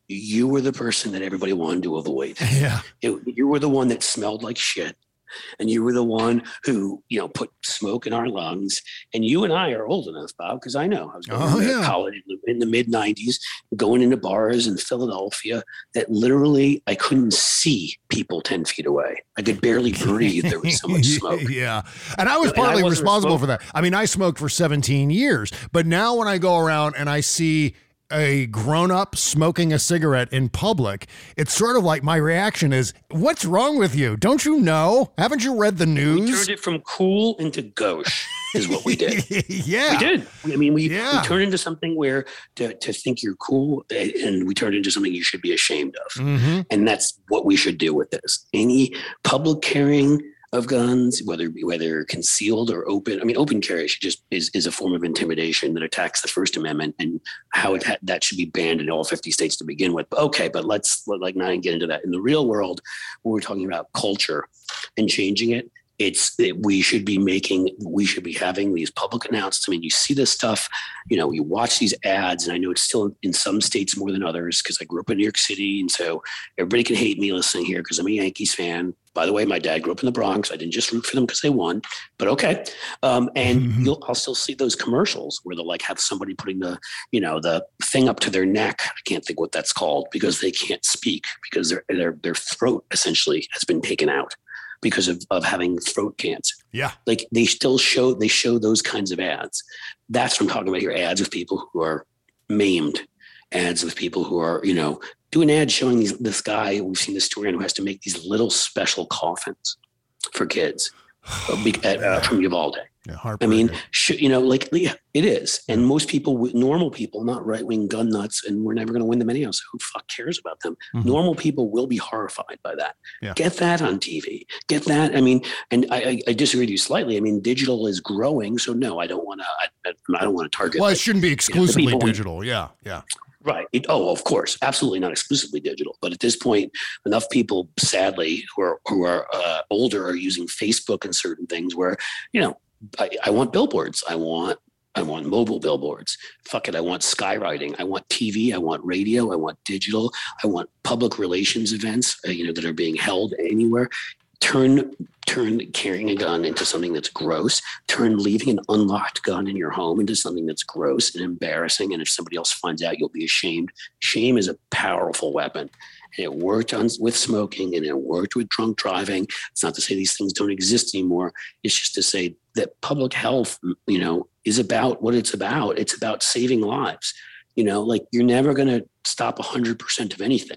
you were the person that everybody wanted to avoid. Yeah. It, you were the one that smelled like shit. And you were the one who, you know, put smoke in our lungs. And you and I are old enough, Bob, because I know I was going oh, to yeah. college in the, in the mid nineties, going into bars in Philadelphia that literally I couldn't see people ten feet away. I could barely breathe. There was so much smoke. Yeah. And I was And I partly wasn't responsible for that. I mean, I smoked for seventeen years, but now when I go around and I see a grown-up smoking a cigarette in public, it's sort of like my reaction is, what's wrong with you? Don't you know? Haven't you read the news? We turned it from cool into gauche is what we did. Yeah. We did. I mean, we, Yeah. we turned into something where to, to think you're cool, and we turned into something you should be ashamed of. Mm-hmm. And that's what we should do with this. Any public carrying of guns, whether whether concealed or open. I mean, open carry should just is, is a form of intimidation that attacks the First Amendment, and how it ha- that should be banned in all fifty states to begin with. But okay, but let's let, like not get into that. In the real world, when we're talking about culture and changing it, it's it, we should be making we should be having these public announcements. I mean, you see this stuff, you know, you watch these ads, and I know it's still in some states more than others because I grew up in New York City, and so everybody can hate me listening here because I'm a Yankees fan. By the way, my dad grew up in the Bronx. I didn't just root for them because they won, but okay. Um, and Mm-hmm. you'll, I'll still see those commercials where they'll like have somebody putting the, you know, the thing up to their neck. I can't think what that's called because they can't speak because their their their throat essentially has been taken out because of, of having throat cancer. Yeah. Like they still show, they show those kinds of ads. That's what I'm talking about here. Ads of people who are maimed, ads with people who are, you know, do an ad showing these, this guy, we've seen this story, who has to make these little special coffins for kids uh, be- at, uh, from Uvalde. Yeah, I mean, sh- you know, like, yeah, it is. And most people, normal people, not right-wing gun nuts, and we're never going to win them anyhow. So who fuck cares about them? Mm-hmm. Normal people will be horrified by that. Yeah. Get that on T V. Get that. I mean, and I, I, I disagree with you slightly. I mean, digital is growing. So no, I don't want to, I, I don't want to target. Well, it like, shouldn't be exclusively you know, digital. Yeah. Yeah. Right. It, oh, of course. Absolutely not exclusively digital. But at this point, enough people, sadly, who are who are uh, older are using Facebook and certain things where, you know, I, I want billboards. I want I want mobile billboards. Fuck it. I want skywriting. I want T V. I want radio. I want digital. I want public relations events, uh, you know, that are being held anywhere. Turn turn carrying a gun into something that's gross. Turn leaving an unlocked gun in your home into something that's gross and embarrassing. And if somebody else finds out, you'll be ashamed. Shame is a powerful weapon. And it worked on with smoking, and it worked with drunk driving. It's not to say these things don't exist anymore. It's just to say that public health, you know, is about what it's about. It's about saving lives. You know, like you're never going to stop one hundred percent of anything.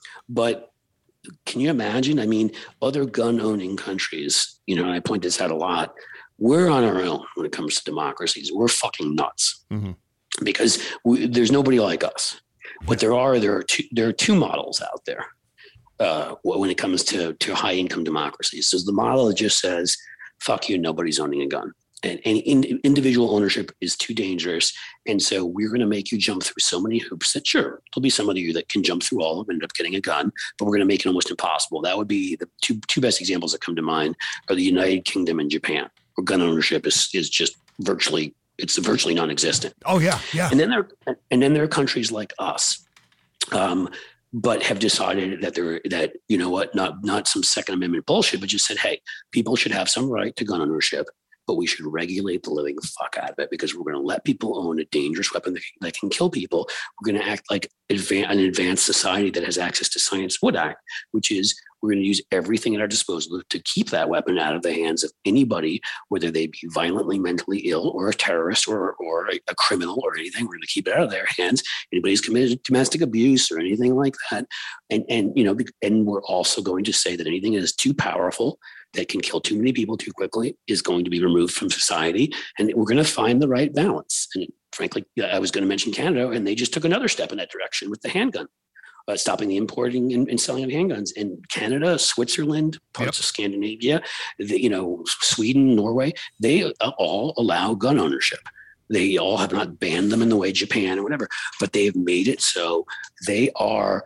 But can you imagine? I mean, other gun-owning countries, you know, and I point this out a lot, we're on our own when it comes to democracies. We're fucking nuts Mm-hmm. because we, there's nobody like us. But there are there are two there are two models out there uh, when it comes to to high income democracies. So the model that just says, "Fuck you, nobody's owning a gun," and, and in, individual ownership is too dangerous, and so we're going to make you jump through so many hoops that sure there'll be some of you that can jump through all of them and end up getting a gun, but we're going to make it almost impossible. That would be the two two best examples that come to mind are the United Kingdom and Japan, where gun ownership is is just virtually. It's virtually non-existent. Oh yeah, yeah. And then there, and then there are countries like us, um, but have decided that they're that you know what, not not some Second Amendment bullshit, but just said, hey, people should have some right to gun ownership, but we should regulate the living fuck out of it because we're going to let people own a dangerous weapon that, that can kill people. We're going to act like advan- an advanced society that has access to science would act, which is we're going to use everything at our disposal to keep that weapon out of the hands of anybody, whether they be violently mentally ill or a terrorist or, or a, a criminal or anything. We're going to keep it out of their hands. Anybody's committed domestic abuse or anything like that. And, and, you know, and we're also going to say that anything that is too powerful, that can kill too many people too quickly, is going to be removed from society. And we're going to find the right balance. And frankly, I was going to mention Canada, and they just took another step in that direction with the handgun. Uh, stopping the importing and, and selling of handguns in Canada, Switzerland, parts Yep. of Scandinavia, the, you know, Sweden, Norway, they all allow gun ownership. They all have not banned them in the way Japan or whatever, but they've made it so they are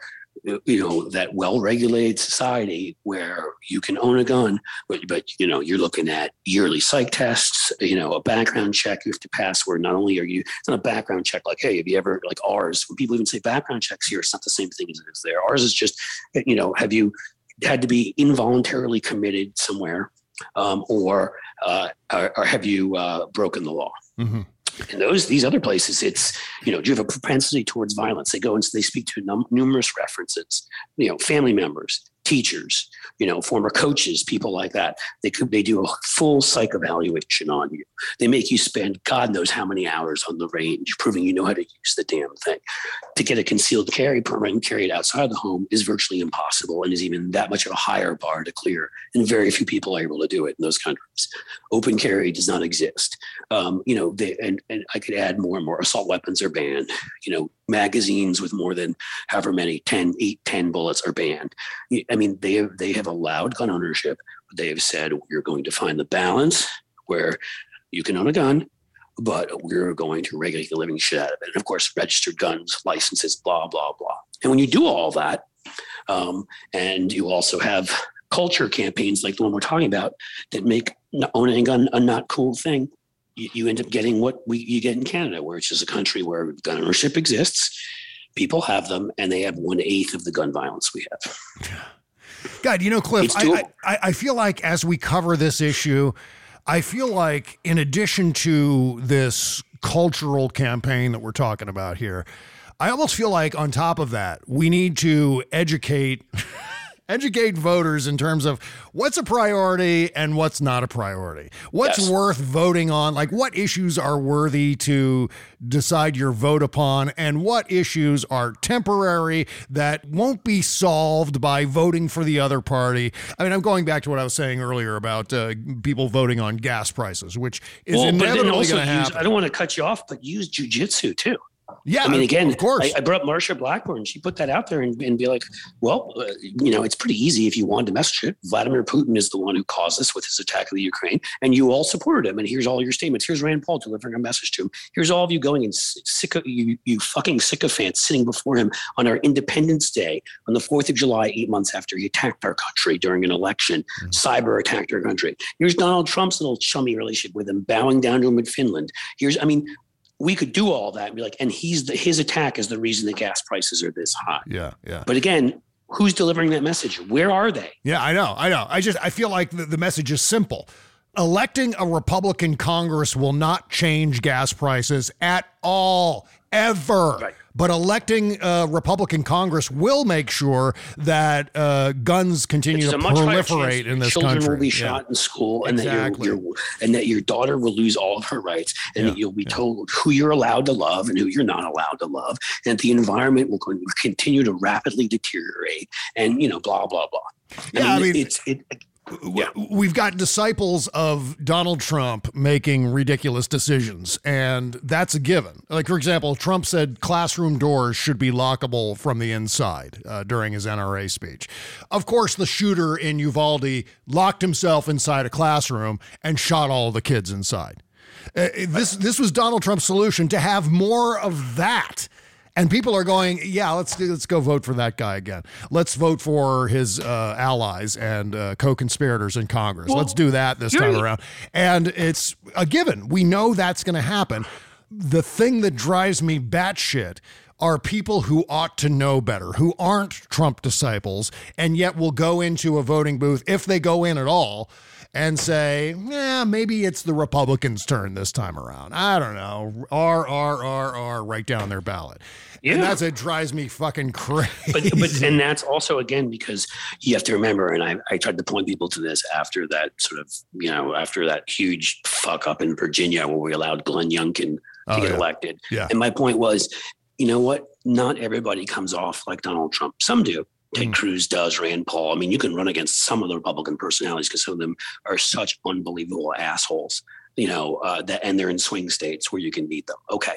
you know, that well-regulated society where you can own a gun, but, but, you know, you're looking at yearly psych tests, you know, a background check you have to pass where not only are you, it's not a background check like, hey, have you ever, like ours, when people even say background checks here, it's not the same thing as it is there. Ours is just, you know, have you had to be involuntarily committed somewhere, um, or, uh, or, or have you uh, broken the law? Mm-hmm. In those, these other places, it's, you know, do you have a propensity towards violence? They go and they speak to num- numerous references, you know, family members, teachers, you know, former coaches, people like that. They could, they do a full psych evaluation on you. They make you spend God knows how many hours on the range, proving you know how to use the damn thing. To get a concealed carry permit and carry it outside the home is virtually impossible and is even that much of a higher bar to clear. And very few people are able to do it in those countries. Open carry does not exist. Um, you know, they, and, and I could add more and more. Assault weapons are banned. You know, magazines with more than however many, ten, eight, ten bullets are banned. I mean, they have, they have allowed gun ownership. They have said, we're going to find the balance where you can own a gun, but we're going to regulate the living shit out of it. And of course, registered guns, licenses, blah, blah, blah. And when you do all that, um, and you also have culture campaigns like the one we're talking about that make owning a gun a not cool thing, you, you end up getting what we you get in Canada, where it's just a country where gun ownership exists, people have them, and they have one eighth of the gun violence we have. God, you know, Cliff, I, I, I feel like as we cover this issue, I feel like in addition to this cultural campaign that we're talking about here, I almost feel like on top of that, we need to educate educate voters in terms of what's a priority and what's not a priority. What's yes. worth voting on? Like, what issues are worthy to decide your vote upon, and what issues are temporary that won't be solved by voting for the other party? I mean, I'm going back to what I was saying earlier about uh, people voting on gas prices, which is well, inevitably going to happen. I don't want to cut you off, but use jujitsu too. Yeah, I mean, again, of course. I, I brought up Marsha Blackburn. She put that out there and, and be like, well, uh, you know, it's pretty easy if you wanted to message it. Vladimir Putin is the one who caused this with his attack of the Ukraine, and you all supported him. And here's all your statements. Here's Rand Paul delivering a message to him. Here's all of you going and sick of, you, you fucking sycophants sitting before him on our Independence Day on the fourth of July, eight months after he attacked our country during an election, mm-hmm. cyber attacked our country. Here's Donald Trump's little chummy relationship with him, bowing down to him in Finland. Here's, I mean, we could do all that and be like, and he's the, his attack is the reason the gas prices are this high. Yeah, yeah. But again, who's delivering that message? Where are they? Yeah, I know, I know. I just, I feel like the, the message is simple. Electing a Republican Congress will not change gas prices at all, ever. Right. But electing a Republican Congress will make sure that uh, guns continue to proliferate in this children country. Children will be shot yeah. in school, and exactly. that your and that your daughter will lose all of her rights, and yeah. that you'll be yeah. told who you're allowed to love and who you're not allowed to love, and the environment will continue to rapidly deteriorate, and you know, blah blah blah. Yeah, I mean, I mean it's it. Yeah. We've got disciples of Donald Trump making ridiculous decisions, and that's a given. Like, for example, Trump said classroom doors should be lockable from the inside uh, during his N R A speech. Of course, the shooter in Uvalde locked himself inside a classroom and shot all the kids inside. Uh, this this was Donald Trump's solution, to have more of that. And people are going, yeah, let's do, let's go vote for that guy again. Let's vote for his uh, allies and uh, co-conspirators in Congress. Well, let's do that this time around. And it's a given. We know that's going to happen. The thing that drives me batshit are people who ought to know better, who aren't Trump disciples, and yet will go into a voting booth, if they go in at all, and say, yeah, maybe it's the Republicans' turn this time around. I don't know. R, R, R, R, right down their ballot. Yeah. And that's, it drives me fucking crazy. But, but and that's also, again, because you have to remember, and I, I tried to point people to this after that sort of, you know, after that huge fuck up in Virginia where we allowed Glenn Youngkin to oh, get yeah. elected. Yeah. And my point was, you know what? Not everybody comes off like Donald Trump. Some do. Ted mm. Cruz does, Rand Paul. I mean, you can run against some of the Republican personalities because some of them are such unbelievable assholes, you know, uh, that, and they're in swing states where you can beat them. Okay.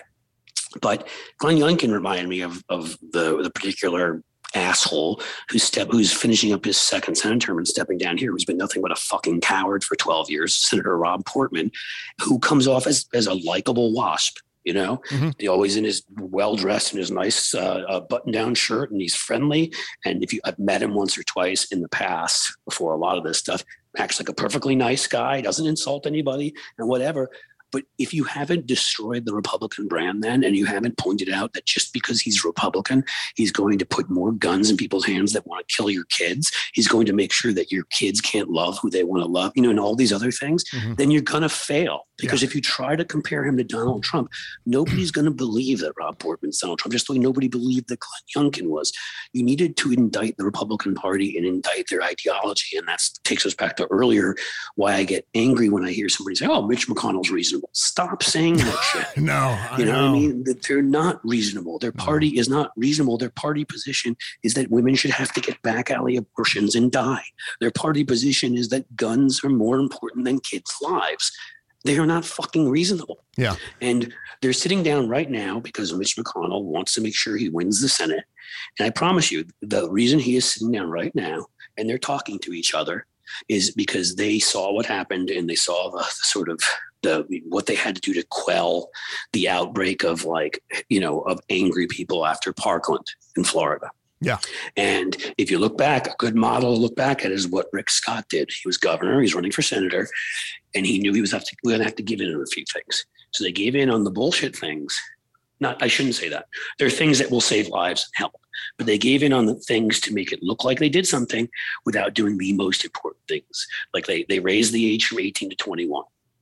But Glenn Youngkin reminded me of, of the, the particular asshole who's step, who's finishing up his second Senate term and stepping down here, who's been nothing but a fucking coward for twelve years, Senator Rob Portman, who comes off as, as a likable wasp. You know, mm-hmm. He's always in his well-dressed in his nice uh, uh, button-down shirt, and he's friendly. And if you, I've met him once or twice in the past before a lot of this stuff, acts like a perfectly nice guy, doesn't insult anybody and whatever. But if you haven't destroyed the Republican brand then, and you haven't pointed out that just because he's Republican, he's going to put more guns in people's hands that want to kill your kids, he's going to make sure that your kids can't love who they want to love, you know, and all these other things, mm-hmm. then you're going to fail. Because yeah. if you try to compare him to Donald Trump, nobody's going to believe that Rob Portman's Donald Trump, just the way nobody believed that Glenn Youngkin was. You needed to indict the Republican Party and indict their ideology. And that takes us back to earlier why I get angry when I hear somebody say, oh, Mitch McConnell's reasonable. Stop saying that shit. no, I you know, know what I mean? That they're not reasonable. Their party no. is not reasonable. Their party position is that women should have to get back alley abortions and die. Their party position is that guns are more important than kids' lives. They are not fucking reasonable. Yeah. And they're sitting down right now because Mitch McConnell wants to make sure he wins the Senate. And I promise you, the reason he is sitting down right now and they're talking to each other is because they saw what happened and they saw the, the sort of the what they had to do to quell the outbreak of like, you know, of angry people after Parkland in Florida. Yeah. And if you look back, a good model to look back at is what Rick Scott did. He was governor, he's running for senator, and he knew he was have to, going to have to give in on a few things. So they gave in on the bullshit things. Not, I shouldn't say that. There are things that will save lives and help, but they gave in on the things to make it look like they did something without doing the most important things. Like they, they raised the age from eighteen to twenty-one.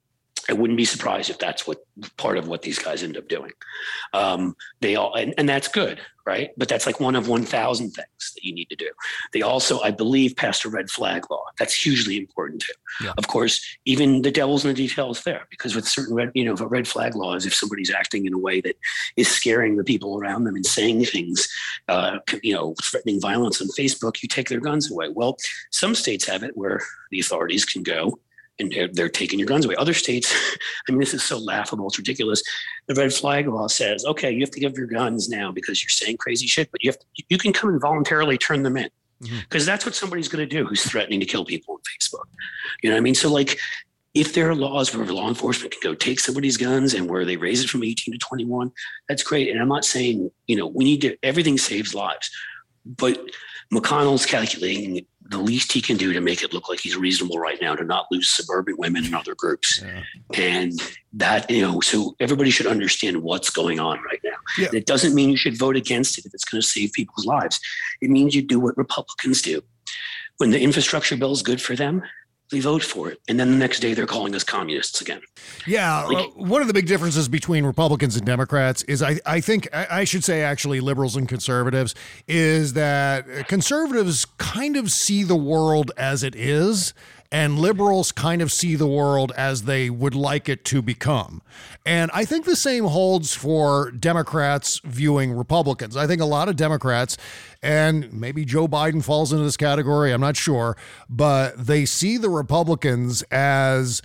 I wouldn't be surprised if that's what part of what these guys end up doing. Um, they all, and, and that's good, right? But that's like one of one thousand things that you need to do. They also, I believe, passed a red flag law. That's hugely important too. Yeah. Of course, even the devil's in the details there, because with certain red, you know, a red flag law is if somebody's acting in a way that is scaring the people around them and saying things, uh, you know, threatening violence on Facebook, you take their guns away. Well, some states have it where the authorities can go and they're, they're taking your guns away. Other states, I mean, this is so laughable. It's ridiculous. The red flag law says, okay, you have to give your guns now because you're saying crazy shit, but you have to, you can come and voluntarily turn them in because mm-hmm. that's what somebody's going to do who's threatening to kill people on Facebook. You know what I mean? So like, if there are laws where law enforcement can go take somebody's guns and where they raise it from eighteen to twenty-one, that's great. And I'm not saying, you know, we need to, everything saves lives, but McConnell's calculating the least he can do to make it look like he's reasonable right now to not lose suburban women and other groups. Yeah. And that, you know, so everybody should understand what's going on right now. Yeah. It doesn't mean you should vote against it if it's going to save people's lives. It means you do what Republicans do. When the infrastructure bill is good for them, they vote for it. And then the next day they're calling us communists again. Yeah. Like, uh, one of the big differences between Republicans and Democrats is I, I think I, I should say actually liberals and conservatives is that conservatives kind of see the world as it is. And liberals kind of see the world as they would like it to become. And I think the same holds for Democrats viewing Republicans. I think a lot of Democrats, and maybe Joe Biden falls into this category, I'm not sure, but they see the Republicans as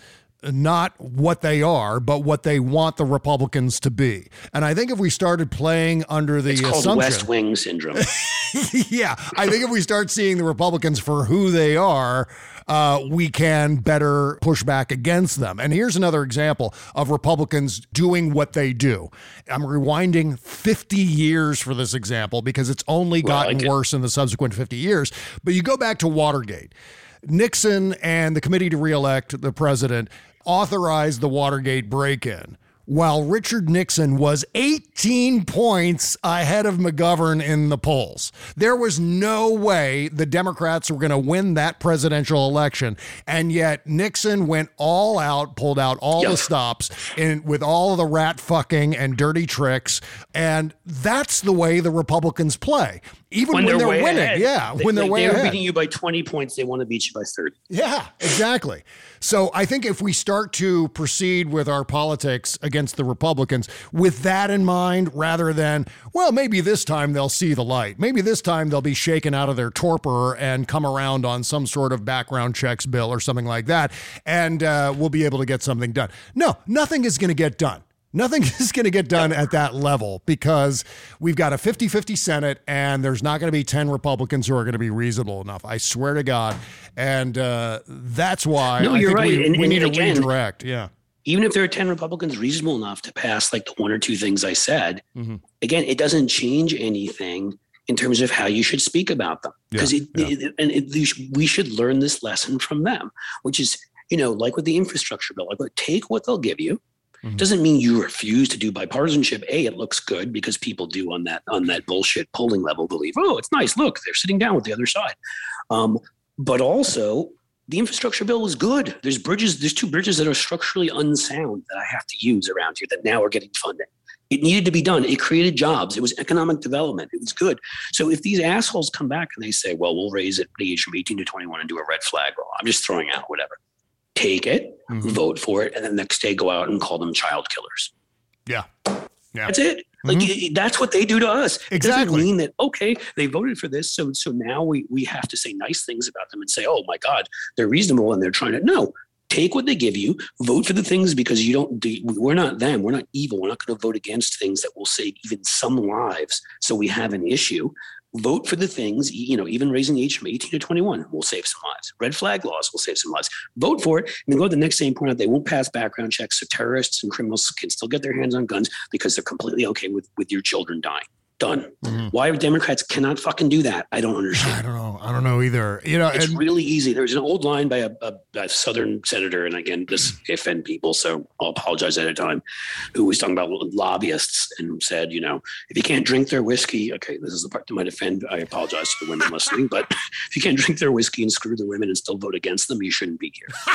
not what they are, but what they want the Republicans to be. And I think if we started playing under the it's called assumption, West Wing syndrome. Yeah, I think if we start seeing the Republicans for who they are, uh, we can better push back against them. And here's another example of Republicans doing what they do. I'm rewinding fifty years for this example because it's only gotten well, like worse in the subsequent fifty years. But you go back to Watergate. Nixon and the committee to reelect the president authorized the Watergate break-in, while Richard Nixon was eighteen points ahead of McGovern in the polls. There was no way the Democrats were going to win that presidential election, and yet Nixon went all out, pulled out all yep. the stops, and with all of the rat fucking and dirty tricks, and that's the way the Republicans play. Even when, when they're, they're winning, ahead. yeah, they, when they're they, way they're ahead. beating you by twenty points, they want to beat you by thirty. Yeah, exactly. So I think if we start to proceed with our politics against the Republicans with that in mind, rather than, well, maybe this time they'll see the light. Maybe this time they'll be shaken out of their torpor and come around on some sort of background checks bill or something like that, and uh, we'll be able to get something done. No, nothing is going to get done. Nothing is going to get done at that level because we've got a fifty-fifty Senate and there's not going to be ten Republicans who are going to be reasonable enough. I swear to God. And uh, that's why no, I you're think right. we, and, we and need again, to redirect. Yeah. even if there are ten Republicans reasonable enough to pass like the one or two things I said, mm-hmm. again, it doesn't change anything in terms of how you should speak about them. Because yeah, it, yeah. it, and it, we should learn this lesson from them, which is, you know, like with the infrastructure bill, like take what they'll give you. Mm-hmm. Doesn't mean you refuse to do bipartisanship. A, it looks good because people do on that on that bullshit polling level believe, oh, it's nice. Look, they're sitting down with the other side. Um, but also, the infrastructure bill is good. There's bridges. There's two bridges that are structurally unsound that I have to use around here that now are getting funding. It needed to be done. It created jobs. It was economic development. It was good. So if these assholes come back and they say, well, we'll raise it the age from eighteen to twenty-one and do a red flag law, I'm just throwing out whatever. Take it, mm-hmm. vote for it, and then the next day go out and call them child killers. Yeah. Yeah. That's it. Like mm-hmm. that's what they do to us. It exactly. doesn't mean that, okay, they voted for this. So so now we we have to say nice things about them and say, oh my God, they're reasonable and they're trying to no. Take what they give you, vote for the things because you don't do, we're not them. We're not evil. We're not going to vote against things that will save even some lives. So we have an issue. Vote for the things, you know, even raising the age from eighteen to twenty-one will save some lives. Red flag laws will save some lives. Vote for it and then go the next day and point out they won't pass background checks. So terrorists and criminals can still get their hands on guns because they're completely okay with, with your children dying. Done. Mm-hmm. Why Democrats cannot fucking do that, I don't understand. I don't know. I don't know either. You know, it's and- really easy. There's an old line by a, a, a Southern senator, and again, this may offend people, so I'll apologize at a time, who was talking about lobbyists and said, you know, if you can't drink their whiskey, okay, this is the part that might offend. I apologize to the women listening, but if you can't drink their whiskey and screw the women and still vote against them, you shouldn't be here.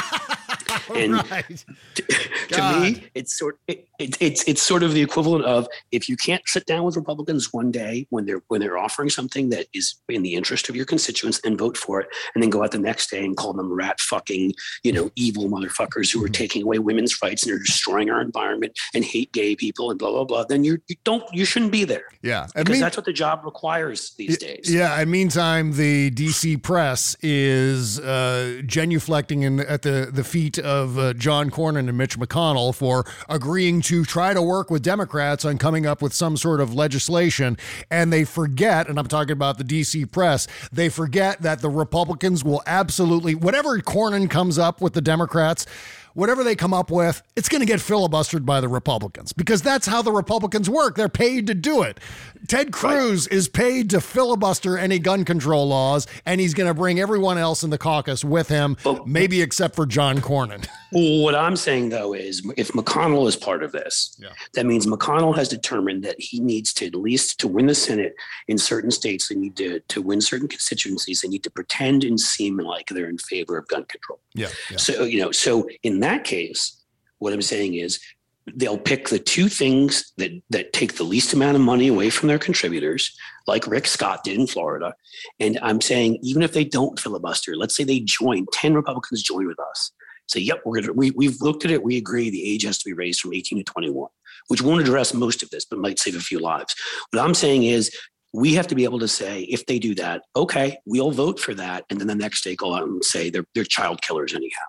And right. to, to me, it's sort it, it, it's it's sort of the equivalent of if you can't sit down with Republicans one day when they're when they're offering something that is in the interest of your constituents and vote for it, and then go out the next day and call them rat fucking, you know, evil motherfuckers who are taking away women's rights and are destroying our environment and hate gay people and blah blah blah. Then you you don't you shouldn't be there. Yeah, because mean, that's what the job requires these days. Yeah. In meantime, the D C press is uh, genuflecting in, at the the feet of uh, John Cornyn and Mitch McConnell for agreeing to try to work with Democrats on coming up with some sort of legislation. And they forget, and I'm talking about the D C press, they forget that the Republicans will absolutely, whatever Cornyn comes up with the Democrats, whatever they come up with, it's going to get filibustered by the Republicans because that's how the Republicans work. They're paid to do it. Ted Cruz right. is paid to filibuster any gun control laws, and he's going to bring everyone else in the caucus with him, but, maybe except for John Cornyn. What I'm saying, though, is if McConnell is part of this, yeah. that means McConnell has determined that he needs to, at least to win the Senate in certain states, they need to, to win certain constituencies, they need to pretend and seem like they're in favor of gun control. Yeah, yeah. So, you know, so in that case, what I'm saying is they'll pick the two things that that take the least amount of money away from their contributors, like Rick Scott did in Florida. And I'm saying, even if they don't filibuster, let's say they join, ten Republicans join with us. Say, yep, we're gonna, we, we've looked at it. We agree the age has to be raised from eighteen to twenty-one, which won't address most of this, but might save a few lives. What I'm saying is we have to be able to say, if they do that, okay, we'll vote for that. And then the next day go out and say they're, they're child killers anyhow.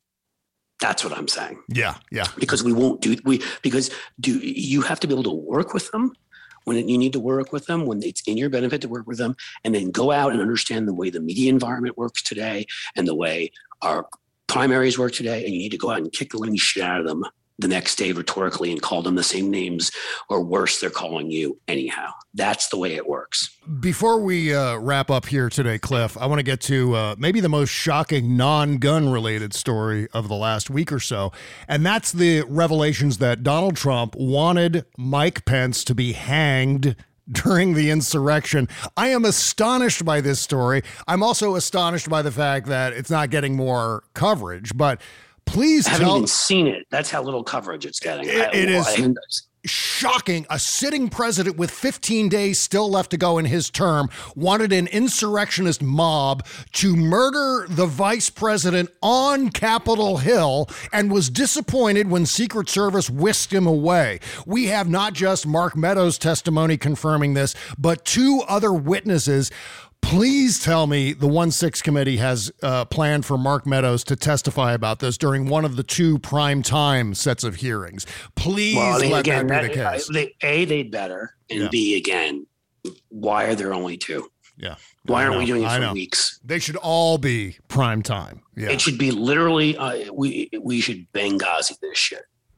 That's what I'm saying. Yeah, yeah. Because we won't do, we because do you have to be able to work with them when you need to work with them, when it's in your benefit to work with them, and then go out and understand the way the media environment works today and the way our primaries work today, and you need to go out and kick the living shit out of them the next day rhetorically and call them the same names or worse, they're calling you anyhow. That's the way it works. Before we uh, wrap up here today, Cliff, I want to get to uh, maybe the most shocking non-gun related story of the last week or so. And that's the revelations that Donald Trump wanted Mike Pence to be hanged during the insurrection. I am astonished by this story. I'm also astonished by the fact that it's not getting more coverage, but please I haven't tell even seen it. That's how little coverage it's getting. It, I, it is I, shocking. A sitting president with fifteen days still left to go in his term wanted an insurrectionist mob to murder the vice president on Capitol Hill and was disappointed when Secret Service whisked him away. We have not just Mark Meadows' testimony confirming this, but two other witnesses. Please tell me the one six committee has uh, planned for Mark Meadows to testify about this during one of the two prime time sets of hearings. Please well, I mean, let again, that be that, the case. They, A, they'd better, and yeah. B, again, why are there only two? Yeah. Why I aren't know, we doing it I for know. weeks? They should all be prime time. Yeah. It should be literally, uh, we we should Benghazi this shit.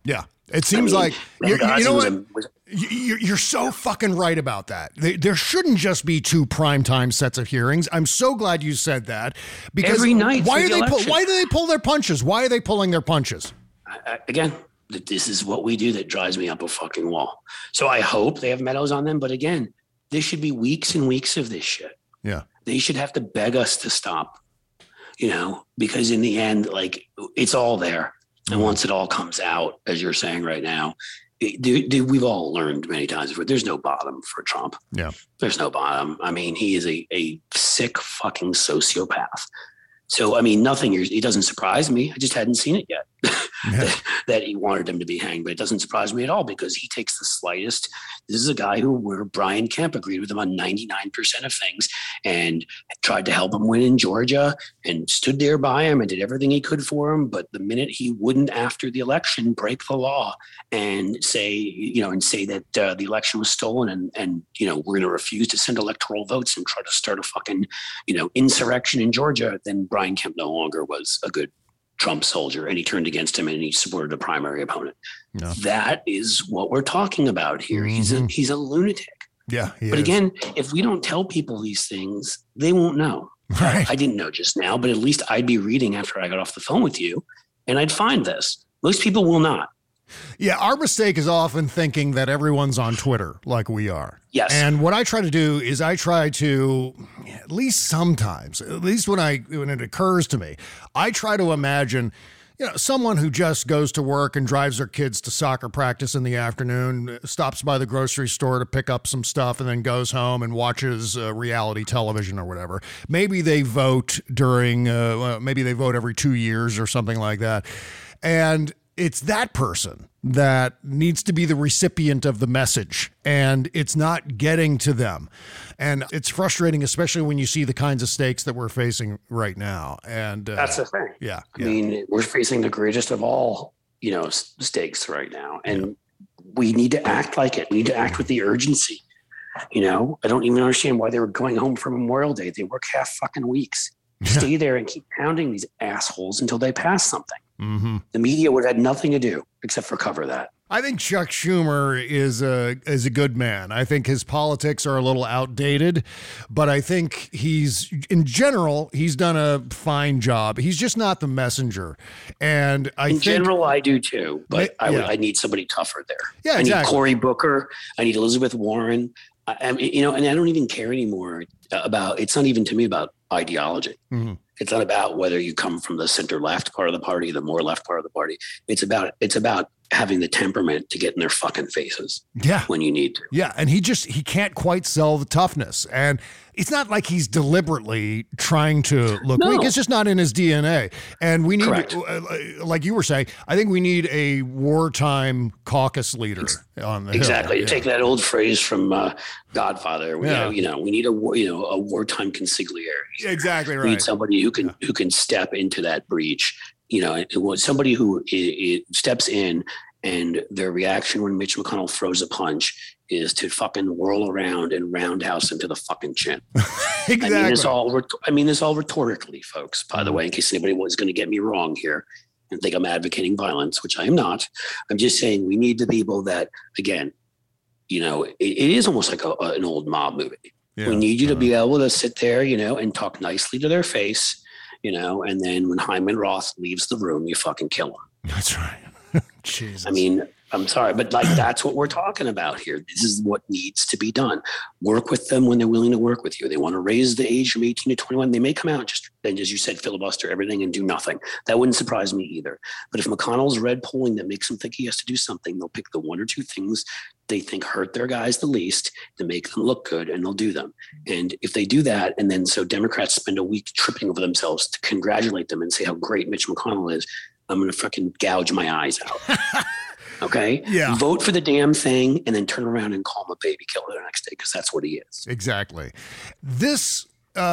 Yeah. It seems I mean, like, you, you know what? A, was, You're so fucking right about that. There shouldn't just be two primetime sets of hearings. I'm so glad you said that. Because every night. Why are the they? Pull, why do they pull their punches? Why are they pulling their punches? I, again, this is what we do that drives me up a fucking wall. So I hope they have medals on them. But again, there should be weeks and weeks of this shit. Yeah. They should have to beg us to stop, you know, because in the end, like, it's all there. And once it all comes out, as you're saying right now, it, do, do, we've all learned many times before, there's no bottom for Trump. Yeah. There's no bottom. I mean, he is a, a sick fucking sociopath. So, I mean, nothing, it doesn't surprise me. I just hadn't seen it yet yeah. that, that he wanted him to be hanged. But it doesn't surprise me at all because he takes the slightest. This is a guy who, where Brian Kemp agreed with him on ninety-nine percent of things and tried to help him win in Georgia and stood there by him and did everything he could for him. But the minute he wouldn't, after the election, break the law and say, you know, and say that uh, the election was stolen and, and, you know, we're going to refuse to send electoral votes and try to start a fucking, you know, insurrection in Georgia, then Brian Kemp no longer was a good Trump soldier and he turned against him and he supported a primary opponent. No. That is what we're talking about here. Mm-hmm. He's a, he's a lunatic. Yeah. But is. Again, if we don't tell people these things, they won't know. Right. I didn't know just now, but at least I'd be reading after I got off the phone with you and I'd find this. Most people will not. Yeah, our mistake is often thinking that everyone's on Twitter like we are. Yes. And what I try to do is I try to, at least sometimes, at least when I when it occurs to me, I try to imagine, you know, someone who just goes to work and drives their kids to soccer practice in the afternoon, stops by the grocery store to pick up some stuff, and then goes home and watches uh, reality television or whatever. Maybe they vote during, uh, maybe they vote every two years or something like that. And it's that person that needs to be the recipient of the message, and it's not getting to them. And it's frustrating, especially when you see the kinds of stakes that we're facing right now. And uh, that's the thing. Yeah, I yeah. mean, we're facing the greatest of all, you know, stakes right now. And yeah. we need to act like it. We need to act with the urgency. You know, I don't even understand why they were going home for Memorial Day. They work half fucking weeks. Yeah. Stay there and keep pounding these assholes until they pass something. Mm-hmm. The media would have had nothing to do except for cover that. I think Chuck Schumer is a is a good man. I think his politics are a little outdated, but I think he's, in general, he's done a fine job. He's just not the messenger. And I in think, general, I do too, but I, I, yeah. would, I need somebody tougher there. Yeah, I exactly. need Cory Booker. I need Elizabeth Warren. I, I mean, you know, and I don't even care anymore about, it's not even to me about ideology. Mm-hmm. It's not about whether you come from the center left part of the party, the more left part of the party. It's about, it's about having the temperament to get in their fucking faces. Yeah. When you need to. Yeah. And he just, he can't quite sell the toughness. And it's not like he's deliberately trying to look no. weak. It's just not in his D N A. And we need, uh, like you were saying, I think we need a wartime caucus leader on the Exactly. Hill. Yeah. Take that old phrase from uh, Godfather. We, Yeah. you know, we need a, you know, a wartime consigliere. Exactly right. We need somebody who can, Yeah. who can step into that breach. You know, it was somebody who it, it steps in and their reaction when Mitch McConnell throws a punch is to fucking whirl around and roundhouse him to the fucking chin. Exactly. I mean, this all, I mean, this all rhetorically, folks, by the way, in case anybody was going to get me wrong here and think I'm advocating violence, which I am not. I'm just saying we need the people that, again, you know, it, it is almost like a, a, an old mob movie. Yeah. We need you to Uh-huh. be able to sit there, you know, and talk nicely to their face, you know, and then when Hyman Roth leaves the room, you fucking kill him. That's right. Jesus. I mean, I'm sorry, but like that's what we're talking about here. This is what needs to be done. Work with them when they're willing to work with you. They want to raise the age from eighteen to twenty-one. They may come out and just, and as you said, filibuster everything and do nothing. That wouldn't surprise me either. But if McConnell's red polling that makes them think he has to do something, they'll pick the one or two things they think hurt their guys the least to make them look good, and they'll do them. And if they do that, and then so Democrats spend a week tripping over themselves to congratulate them and say how great Mitch McConnell is, I'm going to fucking gouge my eyes out. Okay. Yeah. Vote for the damn thing and then turn around and call him a baby killer the next day because that's what he is. Exactly. This uh,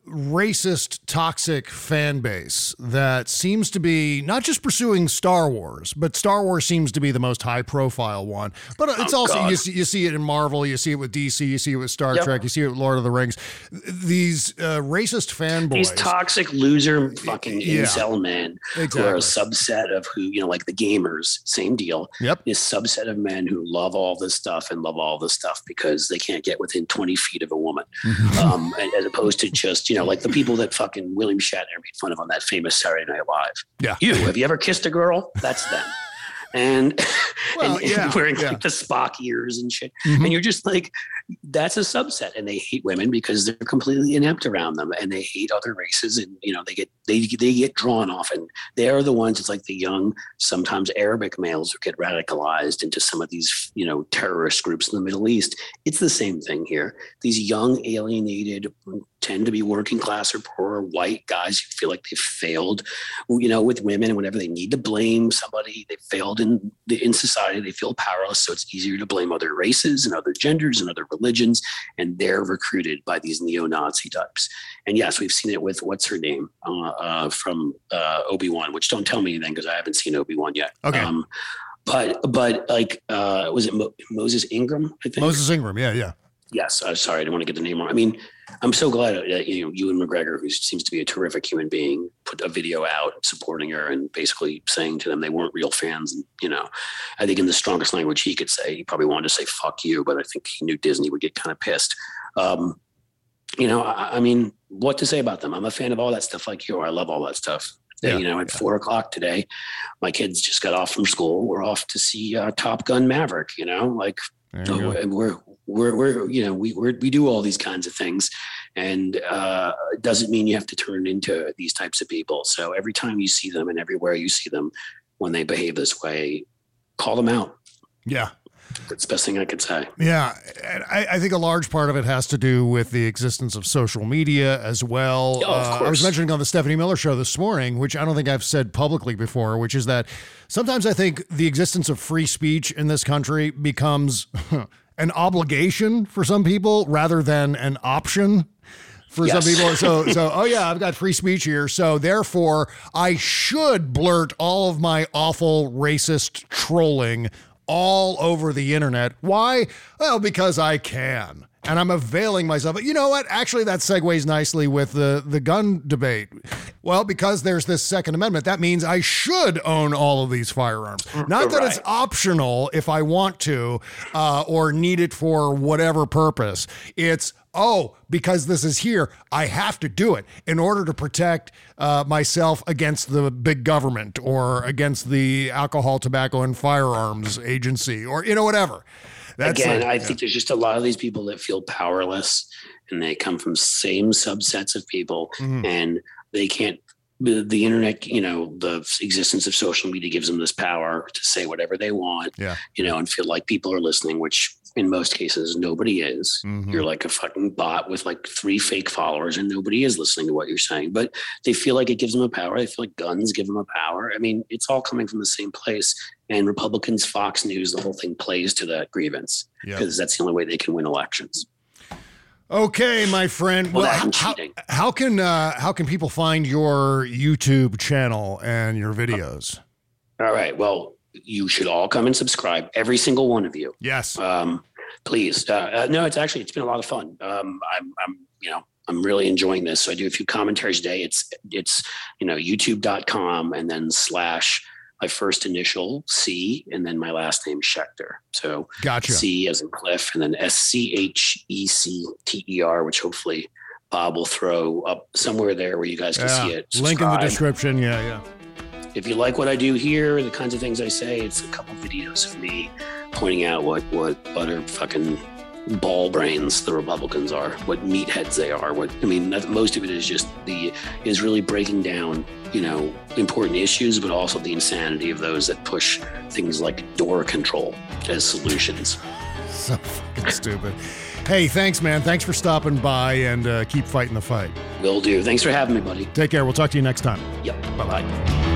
racist, toxic fan base that seems to be not just pursuing Star Wars, but Star Wars seems to be the most high-profile one. But it's oh, also, God. you see, you see it in Marvel, you see it with D C, you see it with Star Yep. Trek, you see it with Lord of the Rings. These uh, racist fanboys. These toxic loser fucking Yeah. incel men who Exactly. are a subset of who, you know, like the gamers, same deal. Yep. This subset of men who love all this stuff and love all this stuff because they can't get within twenty feet of a woman. um, and- as opposed to just, you know, like the people that fucking William Shatner made fun of on that famous Saturday Night Live. Yeah. You, have you ever kissed a girl? That's them. And, Well, and, and yeah, wearing yeah. like the Spock ears and shit. Mhm. And you're just like, that's a subset. And they hate women because they're completely inept around them, and they hate other races. And, you know, they get, they, they get drawn off, and they're the ones, it's like the young, sometimes Arabic males who get radicalized into some of these, you know, terrorist groups in the Middle East. It's the same thing here. These young, alienated, tend to be working class or poor white guys who feel like they've failed, you know, with women, and whenever they need to blame somebody, they failed in the, in society, they feel powerless. So it's easier to blame other races and other genders and other religions, and they're recruited by these neo-Nazi types. And yes, we've seen it with what's her name uh, uh, from uh, Obi-Wan, which don't tell me anything because I haven't seen Obi-Wan yet. Okay. Um, but but like uh, was it Mo- Moses Ingram? I think Moses Ingram, yeah, yeah. Yes, I'm sorry, I didn't want to get the name wrong. I mean, I'm so glad that, you know, Ewan McGregor, who seems to be a terrific human being, put a video out supporting her and basically saying to them they weren't real fans. And, you know, I think in the strongest language he could say, he probably wanted to say "fuck you," but I think he knew Disney would get kind of pissed. Um, you know, I, I mean, what to say about them? I'm a fan of all that stuff like you. I love all that stuff. Yeah. You know, at four o'clock today, my kids just got off from school. We're off to see uh, Top Gun Maverick. You know, like There you so go. we're we're we're you know we we're, we do all these kinds of things, and uh, it doesn't mean you have to turn into these types of people. So every time you see them and everywhere you see them, when they behave this way, call them out. Yeah. That's the best thing I could say. Yeah, and I, I think a large part of it has to do with the existence of social media as well. Oh, of Uh, I course. was mentioning on the Stephanie Miller show this morning, which I don't think I've said publicly before, which is that sometimes I think the existence of free speech in this country becomes an obligation for some people rather than an option for Yes. some people. So, so, oh yeah, I've got free speech here. So therefore I should blurt all of my awful racist trolling all over the internet. Why? Well, because I can. And I'm availing myself. But you know what? Actually, that segues nicely with the, the gun debate. Well, because there's this Second Amendment, that means I should own all of these firearms. Not that it's Right. optional if I want to uh, or need it for whatever purpose. It's, oh, because this is here, I have to do it in order to protect uh, myself against the big government or against the Alcohol, Tobacco, and Firearms Agency or, you know, whatever. That's Again, like- I yeah. think there's just a lot of these people that feel powerless, and they come from same subsets of people, Mhm. and they can't. The, the internet, you know, the existence of social media gives them this power to say whatever they want, Yeah. you know, and feel like people are listening, which in most cases nobody is. Mhm. You're like a fucking bot with like three fake followers, and nobody is listening to what you're saying. But they feel like it gives them a power. They feel like guns give them a power. I mean, it's all coming from the same place. And Republicans, Fox News, the whole thing plays to that grievance Yeah. because that's the only way they can win elections. Okay, my friend. Well, Well, I'm how, cheating. how can uh, how can people find your YouTube channel and your videos? All right. Well, you should all come and subscribe, every single one of you. Yes. Um, please. Uh, uh, no, it's actually, it's been a lot of fun. Um, I'm, I'm, you know, I'm really enjoying this. So I do a few commentaries a day. It's, it's, you know, youtube dot com and then slash my first initial C and then my last name Schechter. So Gotcha. C as in Cliff and then S C H E C T E R, which hopefully Bob will throw up somewhere there where you guys can see Yeah. it. Link in the Subscribe. description. Yeah, yeah. If you like what I do here, the kinds of things I say, it's a couple videos of me pointing out what what utter fucking ball brains the Republicans are, what meatheads they are. What I mean, that, most of it is just the is really breaking down, you know, important issues, but also the insanity of those that push things like door control as solutions. So fucking stupid. Hey, thanks, man. Thanks for stopping by and uh, keep fighting the fight. Will do. Thanks for having me, buddy. Take care. We'll talk to you next time. Yep. Bye bye.